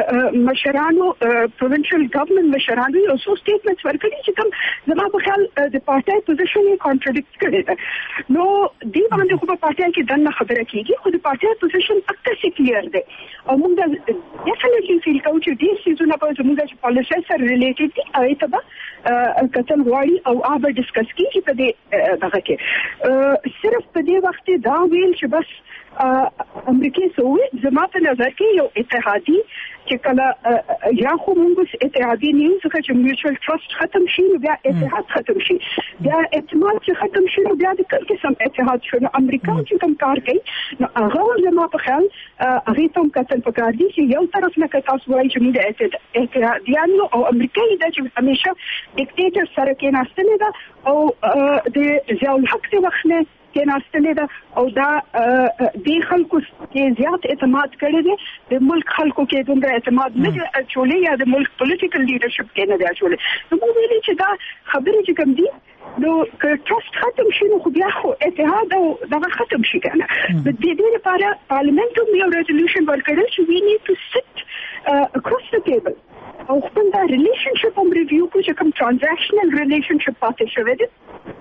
مشرانو پروینشل ګورنمنت مشرانو یو څو سټیټمنټس ورکړي چې کوم زما په خیال د پارټي پوزیشن یې کانټراډیکټ کړي نو دی باندې خو په پارټي کې دنه خبره کیږي خو د پارټي پوزیشن اکثر کلیر دی او موږ ډیفینیټلی فیل کوو چې دې سیزونه په زموږ پالیسي سره ریلیټډ دي او ته به کتل غواړي او هغه ډیسکس کیږي په دې دغه کې صرف په دې وخت دا ویل چې بس امریکای سوې زما په نظر کې یو اتحادي چې کله یا خو موږ اتحادي نیو ځکه چې میوچوال ټرست ختم شي نو بیا اتحاد ختم شي بیا اعتماد چې ختم شي نو بیا د قسم اتحاد شو نو امریکا چې کوم کار کوي نو هغه زما په خیال هغه ته کتل پکار دي چې یو طرف نه تاسو وایي چې موږ اتحادیانو او امریکای د چې همیشه ډیکټیټر سره کې ناستنه ده او د ضیاء الحق ته وخت کې ناستنه ده او دا د خلکو کې زیات اعتماد کړی دی د ملک خلکو کې دومره اعتماد نه دی اچولې یا د ملک پولیټیکل لیډرشپ کې نه دی اچولې نو موږ ویلي چې دا خبرې چې کوم دي نو که ټرست ختم شي نو خو بیا خو اتحاد او دغه ختم شي کنه د دې لپاره پارلیمنت یو ریزولوشن ورکړل چې وی نیډ ټو سیټ اکراس د ټیبل او خپل دا ریلیشنشپ هم ریویو کو چې کوم ټرانزیکشنل ریلیشنشپ پاتې شوی دی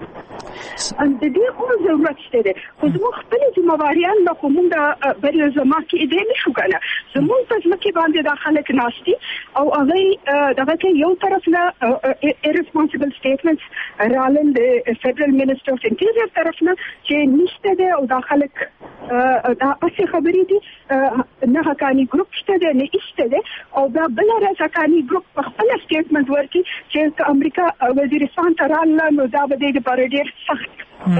ان د دې کوم ضرورت شته خو زموږ خپل ذمہواریان له کوم د بری زما کې دې نشو کنه زموږ په ځمکه باندې داخله ناشتي او هغه دغه کې یو طرف نه irresponsible statements رالن د فدرال منسټر اف انټیریور طرف نه چې نشته ده او داخله دا اصلي خبرې دي نه حقاني ګروپ شته ده نه ایسته ده او دا بل راځکاني ګروپ په خپل سټیټمنټ ورکړي چې امریکا وزیرستان ته رااله نو دا به د پارډیر سخت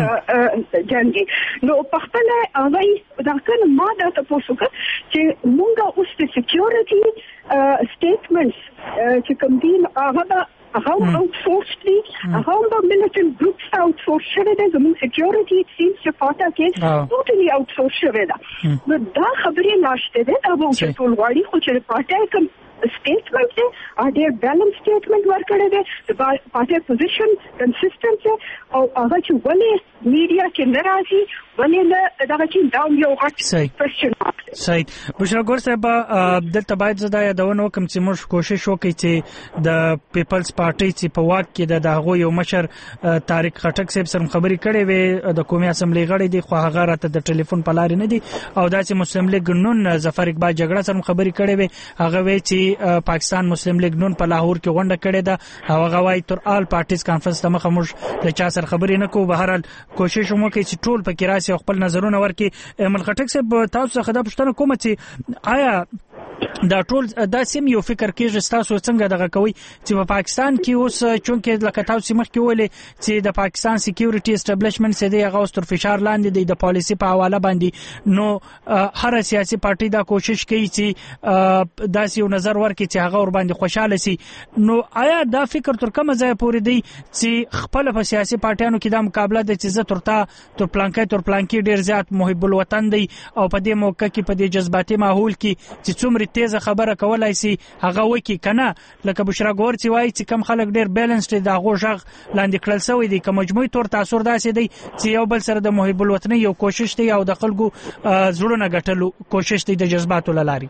جنگي نو په خپل هغه دا کنه ما دا تاسو چې موږ اوس د سکیورټي سټیټمنټس چې کوم دي هغه outsourced دي هغه ملټري ګروپس outsourced شوی دی زموږ سکیورټي سیمز چې فاټا کې ټوټلی outsourced شوی دی نو دا خبرې ناشته ده دا به ټول واړي خو چې پارټي کوم statement है आधे balance statement work करे दे party position consistent है और अगर जो वाले मीडिया के नाराजी वाले ने दावा कि डाउन यो हट क्वेश्चन मार्क صحیح بشرا ګور صاحب دلته باید زدا یادونه وکم چې موږ کوشش وکړو چې د پیپلز پارټي چې په واک کې د هغه یو مشر طارق خټک صاحب سره خبرې کړې وې د قومي اسمبلی غړي دي خو هغه راته د ټلیفون په لارې نه دي او دا چې مسلم لیگ نون ظفر اقبال جګړه سره خبرې کړې وې هغه وی چې پاکستان مسلم لیگ نون په لاهور کې غونډه کړې ده او هغه وايي تر آل پارټیز کانفرنس ته مخه موږ د چا سره خبرې نه کوو به هر حال کوشش وکړو چې ټول پکې راسي خپل نظرونه ورکړي مل خټک صاحب تاسو څخه دا پوښتنه کوم چې آیا دا ټول دا سیم یو فکر کېږي تاسو څنګه دغه کوي چې په پاکستان کې اوس چونکې لکه تاسو مخکې ویلې چې د پاکستان سکیورټي اسټابلیشمنت سې دی هغه ستر فشار لاندې دی د پالیسي په حواله باندې نو هر سیاسي پارټي دا کوشش کوي چې داسې یو نظر ورکړي چې هغه ور باندې خوشاله شي نو آیا دا فکر تر کومه ځای پورې دی چې خپل په سیاسي پارټیانو کې دا مقابله د چې زه تر پلانکی ډیر زیات محب الوطن دی او په دې موقع کې په دې جذباتي ماحول کې چې څومره تیزه خبره کولای شي هغه وکی کنه لکه بشرا ګور چې وایي چې کم خلک ډیر بیلانس دي دا غوښغ لاندې کړل سوی دي کوم مجموعي تور تاثیر داسې دی چې یو بل سره د محب الوطني یو کوشش دی او د خلکو زړونه ګټلو کوشش دی د جذباتو لاري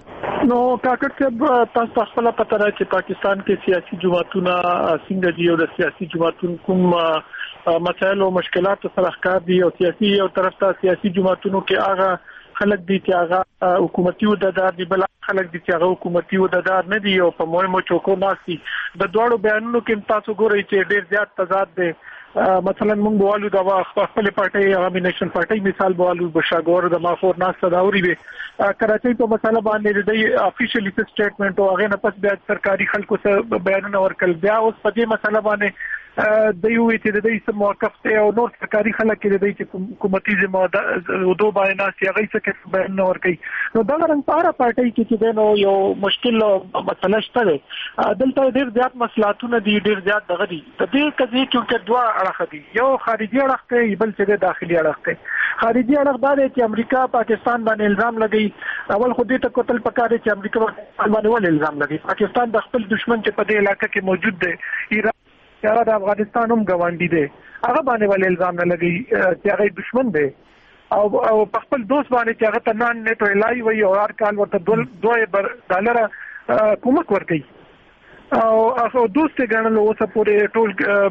نو کاکړ صاحب تاسو خپل پته را چې پاکستان کې سیاسي جماعتونه څنګه دي او د سیاسي جماعتونو کوم مسایل او مشکلات سره ښکار دي او سیاسي او طرف ته سیاسي جماعتونو کې هغه خلک دي چې هغه حکومتي ودادار دي بل خلک دي چې هغه حکومتي ودادار نه دي او په مهمو چوکو ناشتي د دوړو بیانونو کې تاسو ګورئ چې ډېر زیات تضاد دي مثلا موږ بوالو د خپل پارټي هغه نېشنل پارټي مثال بوالو بشاګور د مافور ناس تداوري به کراچۍ په مسله باندې د افیشلی سټیټمنټ او هغه نه پس بیا سرکاري خلکو سره بیانونه ورکړل بیا اوس په دې مسله باندې د یو چې د دې سم موقف ته او نور سرکاري خلک کې د دې چې حکومتي ذمہ دوه باندې ناس یې غي څه بیان ورکړي نو دا رنګ پاره پارټي کې چې نو یو مشکل مسله شته دلته ډېر زیات مسلاتونه دي ډېر زیات دغه دي د دې کزي چې دوه اړخ دي یو خارجي اړخ ته بل څه داخلي اړخ ته خارجي اړخ دا دی چې امریکا پاکستان باندې الزام لګي اول خو دې ته کوتل پکاره چې امریکا باندې ول الزام لګي پاکستان د خپل دشمن چې په دې علاقې کې موجود دی ایران چې د افغانستان هم ګاونډي دی هغه باندې ول الزام نه لګي چې هغه دشمن دی او په خپل دوست باندې چې هغه ته نن نیټو الای وي او هر کال ورته $2 کومک ورکړي او دوست ګڼل اوسه پورې ټول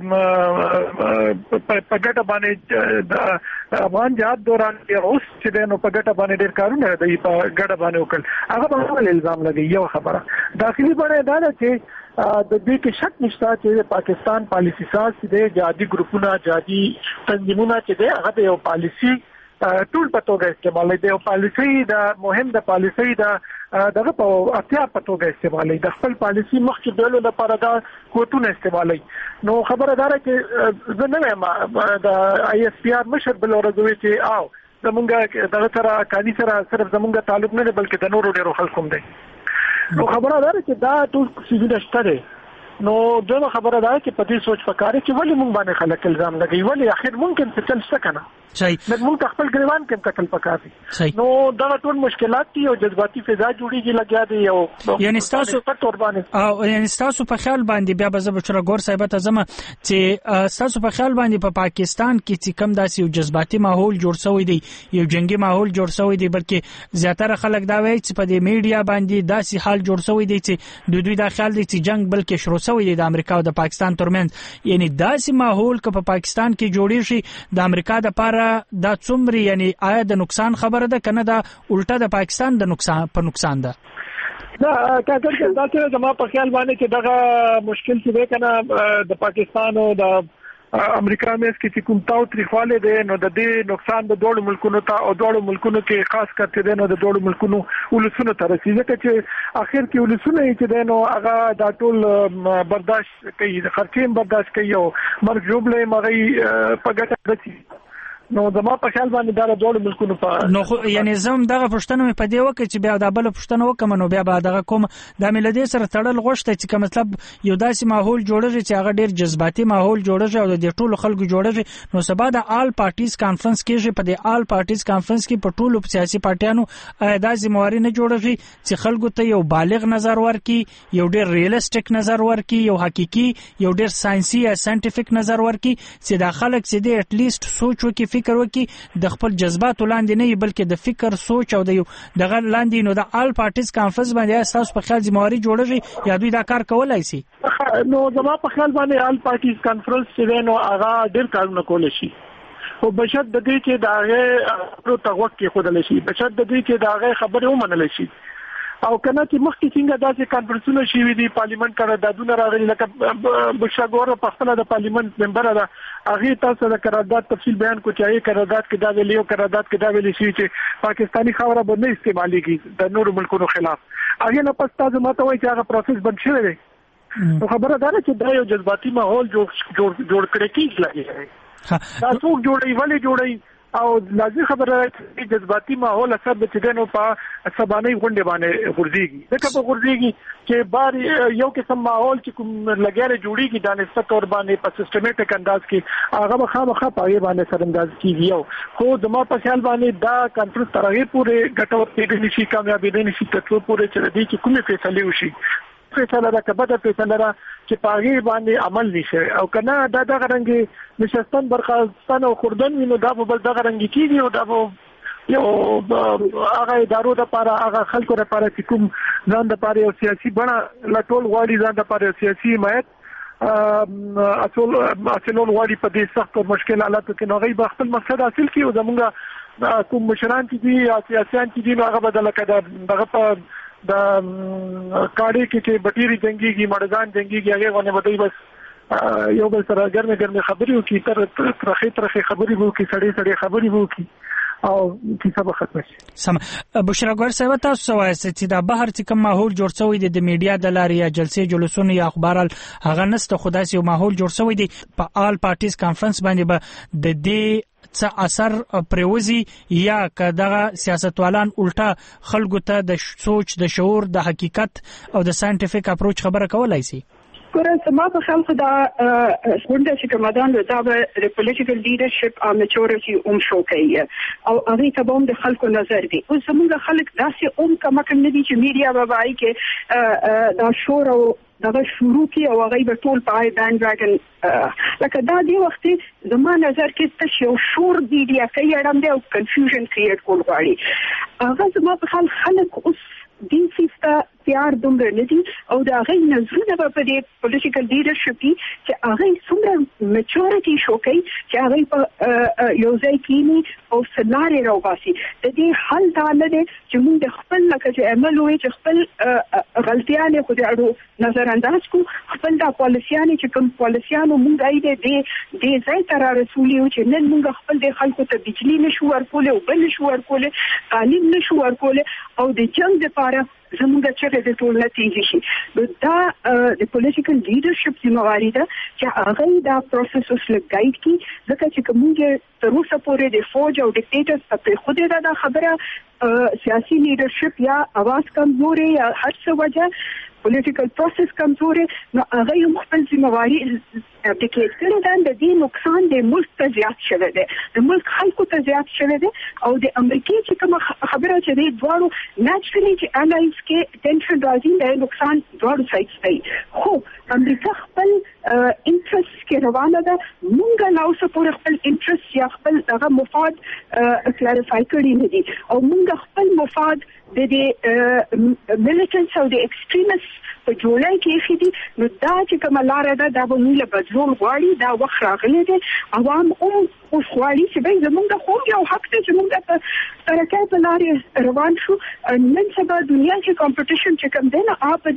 په ګټه باندې د افغان جهاد دوران اوس چې نو په ګټه باندې ډېر کارونه دی په ګټه باندې وکړ هغه باندې الزام لګي یو خبره داخلي باندې دا چې د دې کې شک نشته چې پاکستان پالیسی ساز دي جهادي ګروپونه جهادي تنظیمونه چې دي هغه یو پالیسی ټول په توګه استعمالوي دی او پالیسی د مهم د پالیسی دغه په اتیا په توګه استعمالوي د خپل پالیسی مخکې ډول لپاره دا کوټونه استعمالوي نو خبردار چې زه نه یم د آی اس پی آر مشر بل ورځوي چې او زمونږ دغه سره کاني سره صرف زمونږ تعلق نه بلکې د نورو ډیرو خلکو هم دی نو خبردار چې دا ټول څه شته نو دا خبردار چې په دې سوچ فکر چې ولې مونږ باندې خلک الزام لګي ولې اخر ممکن څه چل څه کنه صحیح مونږ خپل ګریوان کې تکل پکاسي نو دا ټول مشکلات دي او جذباتي فضا جوړیږي لګیا دي او یعنی تاسو په تور باندې او یعنی تاسو په خیال باندې بیا به زه بچره ګور صاحب ته زما چې تاسو په خیال باندې په پاکستان کې چې کم داسې یو جذباتي ماحول جوړ شوی دی یو جنگي ماحول جوړ شوی دی بلکې زیاتره خلک دا وایي چې په دې میډیا باندې داسې حال جوړ شوی دی چې دوی دا خیال دی چې جنگ بلکې شروع شوی دی د امریکا او د پاکستان ترمنځ یعنی داسې ماحول که په پاکستان کې جوړی شي د امریکا د لپاره دا څومره یعنی آیا د نقصان خبره ده کنه دا الټا د پاکستان د نقصان ده دا کاکړ دا چې زما په خیال باندې چې دغه مشکل چې ده کنه د پاکستان او د امریکا مېس کې کوم تاو تریخواله ده نو د دې نقصان د دوه ملکونو ته او دوه ملکونو کې خاص کړته ده نو د دوه ملکونو ولسونو ته رسیدل چې اخر کې ولسونه چې ده نو هغه دا ټول برداشت کوي خرچې برداشت کوي او مرګ جوړلې مغي په ګټه رسي نو زما په خیال باندې دا ډول ملکونو په نو یعنی زم دغه پښتنه په دی وکړي چې بیا د بل پښتنه وکم نو بیا به دغه کوم د ملدي سره تړل غوښته چې مطلب یو داسې ماحول جوړږي چې هغه ډیر جذباتي ماحول جوړږي او د ټولو خلکو جوړږي نو سبا د آل پارټیز کانفرنس کېږي په دې آل پارټیز کانفرنس کې په ټولو سیاسي پارټیانو د ذمہواری نه جوړږي چې خلکو ته یو بالغ نظر ورکي یو ډیر ریالستیک نظر ورکي یو حقيقي یو ډیر ساينسي یا ساينټیفیک نظر ورکي چې د خلک چې د اټ لیست سوچ وکي فکر وکي د خپل جذبات لاندې نه بلکې د فکر سوچ او د دغه لاندې نو د آل پارټیز کانفرنس باندې اساس په خیال ذمہواری جوړږي یا دوی دا کار کولای شي نو زما په خیال باندې آل پارټیز کانفرنس چې نو هغه ډیر کارونه کول شي او بشد د دې چې داغه پرو تغوک کې خودل شي بشد د دې چې داغه خبره ومنل شي او کنه چې مخکې څنګه داسې کانفرنسونه شي دي پارلیمنت قراردادونه راغلي لکه بشاګور په خپل د پارلیمنت ممبر ده هغه تاسو د قرارداد تفصیل بیان کو چاهي قرارداد کې دا ویلیو قرارداد کې دا ویلي شي چې پاکستانی خبره باندې استعماليږي د نورو ملکونو خلاف هغه نه پس تاسو ماته وایي چې هغه پروسس بند شوی دی نو خبره ده چې دا یو جذباتي ماحول جوړ کړی کیږي لګي دا څوک جوړي ولې جوړي او لازم خبره چې جذباتي ماحول اثر به چدنو په سبانه غونډه باندې ورځيږي دغه په ورځيږي چې بار یو قسم ماحول چې کوم لګیاره جوړیږي د نسبت تور باندې په سیستماتیک انداز کې هغه مخامخه پای باندې سرنداز کیږي خو دما په خیال باندې دا کانفرنس ترغه پورې ګټور کېدلی شي کامیابی دي نشي تاسو پورې چې دې چې کومه فیصله وشي فیصله دا کبه فیصله را چې پاغي باندې عمل نشي او کنه دا د غرنګي نشستان برخاستان او خوردن وینو دا په بل د غرنګي کیږي او دا یو هغه ادارو د لپاره هغه خلکو لپاره چې کوم ځان د لپاره یو سیاسي بڼه لټول غواړي ځان د لپاره سیاسي حمایت اصول غواړي په دې سخت او مشکل حالاتو کې نو غي به خپل مقصد حاصل کړي او زموږ کوم مشران چې دي یا سیاسيان چې دي هغه بدل کړه دغه په د کاړي کې بټيري جنگيږي مړزان جنگيږي هغه باندې بدای بس یو بل سره ګرمه خبرې وکړي تر ترخه خبرې وکړي سړې خبرې وکړي او کیسه به ختم شي. سم بشرا ګور صاحب تاسو وایي چې دا بهر چې کوم ماحول جوړ شوی دی د میډیا د لارې یا جلسې جلوسونه یا اخبار هغه نسته خدای سي ماحول جوړ شوی دی په آل پارټیز کانفرنس باندې به د دې څه اثر پروزي یا کداغه سیاستوالان الټا خلکو ته د سوچ د شعور د حقیقت او د ساينټیفیک اپروچ خبره کولای شي. ګوره ما په خیال خو دا څنګه چې کومدان دا د پولیټیکل لیډرشپ او میچورټي شو کوي او هغه ته هم د خلکو نظر دی او زموږ خلک داسې کما کوي چې میډیا به وایي کې دا شور او دغه شروع کی او هغه به ټول پای بانډ ډراګن لکه دا دی وخت زما نظر کې ته یو شور دی یا کوي اړم دی او کنفیوژن کریټ کول غواړي هغه زما په خیال خلک اوس دین سیستا تیار دومره ندي او دا غي نظرونه په دې پولیټیکل لیډرشپ چې هغه څومره میچورټي شو کوي چې هغه په یو ځای کې او سناري راوباسي د دې حل دا نه دي چې موږ خپل لکه چې عمل وي چې خپل غلطیانه خو دې نظر انداز کو خپل دا پالیسیانه چې کوم پالیسیانو موږ ایده دې ځای تر رسولي او چې نن موږ خپل د خلکو ته بجلی نشو ورکول او بل نشو ورکول تعلیم نشو ورکول او د جنگ لپاره زموږ چې د ټول نتیجې شي دا د پولیټیکل لیډرشپ ذمہواری ده چې هغه دا پروسس اوس لګایډ کی ځکه چې کومه تر اوسه پورې د فوج او ډیکټیټرز په خوده دا خبره سیاسي لیډرشپ یا اواز کمزوري یا هر څه وجه پولیټیکل پروسس کمزوري نو هغه یو خپل ذمہواری ابډیکیټ کړي دا د دې نقصان د ملک ته زیات شوی دی د ملک خلکو ته زیات شوی دی او د امریکای چې کوم خبره چې دی دواړو نېچرلی چې انالایز کې ټینشن راځي د نقصان دواړو سایډز دی خو امریکا خپل انټرست کې روانه ده مونږ نو سپور خپل انټرست یا خپل هغه مفاد کلیریفای کړی نه دي او مونږ خپل مفاد د دې میلیټنټس او د ایکستریمیست په جولای کې خېدي نو دا چې کوم لار ده دا به موږ له بدلون غواړي دا وخت راغلی دی عوام اوس غواړي چې به زمونږ خو یو حق دی چې موږ په ترقۍ په لارې روان شو نن سبا دنیا کې کمپټیشن چې کوم دی نه اپ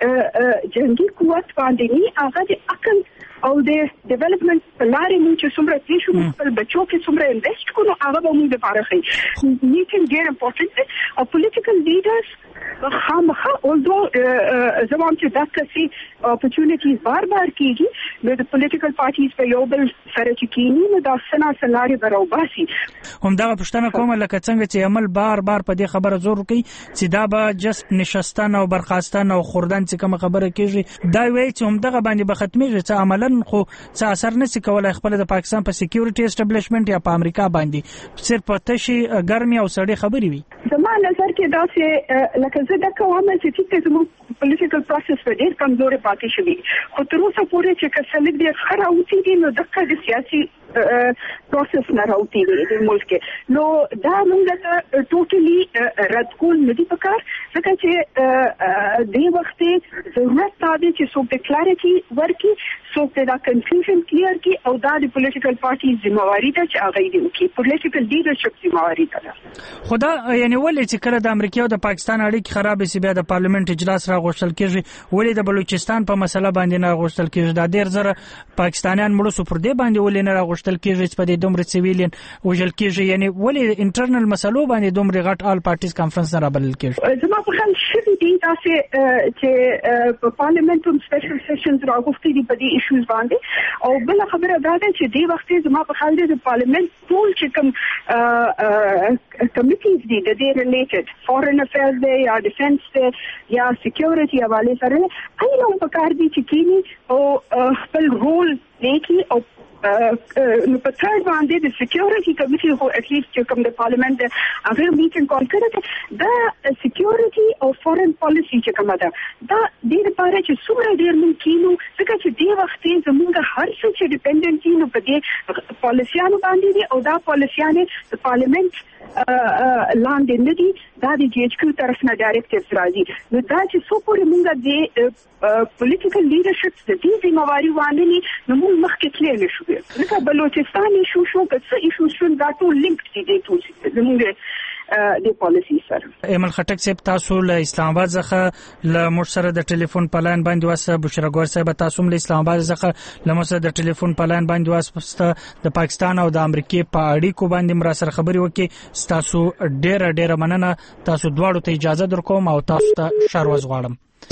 د جنگي قوت باندې نه هغه د عقل او د ډیولپمنٹ په لارې موږ چې څومره تللی شو خپل بچو کې څومره انویسټ کړو هغه به موږ لپاره ښه میټینګ ډېر امپورټنټ دی او پولیټیکل لیډرز خامخا اولدو زموږ چې دا کسي اپورچونټیز بار کیږي نو د پولیټیکل پارټیز په یو بل سره چې کینی نو دا سنا سلاري براوباسي هم دا پښتنه کومه لکه څنګه چې عمل بار په دې خبره زور کوي چې دا به جست نشستان او برخاستان او خوردن چې کوم خبره کیږي دا وایي چې هم دغه باندې به ختميږي چې عملاً خو څه اثر نشي کولای خپل د پاکستان په سکیورټي اسټابلیشمنت یا په امریکا باندې صرف تشي ګرمي او سړې خبري وي زما نظر کې دا چې لکه زه د کومه چې زموږ پولیټیکل پروسس په ډېر کمزوري پاتې شوی خو تر اوسه پورې چې کسلګ دې خراوتی دي نو دغه د سیاسي پروسس نه راوتی دی د ملک نو دا موږ ته ټوټلی رد کول نه دي پکار ځکه چې د وخت ضرورت دی چې څوک د کلیریټي ورکي څوک دا کنفیوژن کلیر کی او دا د پولیټیکل پارټیز ذمہواری ده چې هغه دی کی پولیټیکل لیډرشپ ذمہواری ده خدا یعنی ولې چې کله د امریکا او د پاکستان اړیکې خراب شي بیا د پارلیمنت اجلاس راغوښتل کیږي ولې د بلوچستان په مسله باندې نه راغوښتل کیږي دا ډیر زره پاکستانیان مړو سو پر دې باندې ولې نه راغوښتل کیږي چې په دې دومره سیویلین وژل کیږي یعنی ولې انټرنل مسلو باندې دومره غټ آل پارټیز کانفرنس نه رابلل کیږي زما په خیال شې دي چې په پارلیمنت هم سپیشل سیشنز راغوښتي دي په دې ایشوز باندې او بل خبره دا ده چې د وخت زما په خیال د پارلیمنت ټول چې کوم کمیټیز دي د دې ریلیټډ فورن افیرز دی یا ډیفنس دی یا سکیورټي حواله سره هغه په کار دي چې کینی او خپل رول لیکي او نو په ثird باندې د سکیورټي کمیټي هو اټ لیست چې کوم د پارلیمنت هغه میټینګ کول کړی دا سکیورټي او فورن پالیسی چې کومه ده دا د لپاره چې څومره ډیر ممکنو ځکه چې د وخت زموږ هر څه چې ډیپندنټ نو په دې پالیسیانو باندې دي او دا پالیسیانه د پارلیمنت لاندې نه دي، دا د جی ایچ کیو طرف نه ډایرکټیوز راځي. نو دا چې څو پورې موږ د پولیټیکل لیډرشپ د دې ذمہواري وانه نو موږ مخکې تللی نه شو. لکه بلوچستان ایشو شو، که څه ایشو شو، دا ټول لینکډ دي دې ټول زموږ د پالیسي سره. ایمل خټک صاحب، تاسو له اسلام آباد څخه له موږ سره د ټلیفون په لاین باندې واسه. بشرا ګور صاحب، تاسو له اسلام آباد څخه له موږ سره د ټلیفون په لاین باندې واسه د پاکستان او د امریکای په اړیکو باندې مر سره خبري وکي. تاسو ډېر مننه. تاسو دواړو ته اجازه درکوم او تاسو ته شروع غواړم.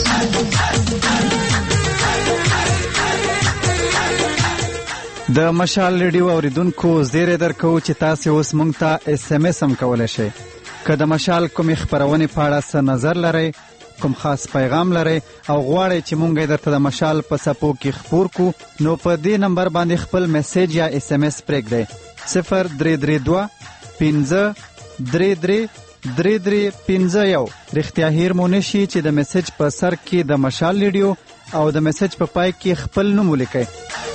د مشال ریډیو اوریدونکو زیری درکو چې تاسو اوس مونږ ته اس ام اس هم کولای شئ. که د مشال کومې خبرونه په اړه څه نظر لرئ، کوم خاص پیغام لرئ او غواړئ چې مونږ درته د مشال په صفو کې خبر کو، نو په دې نمبر باندې خپل میسج یا اس ام اس پرېږدئ. 0332 5333351. رښتیا هیر مو نشي چې د میسج په سر کې د مشال ریډیو او د میسج په پای کې خپل نوم ولیکئ.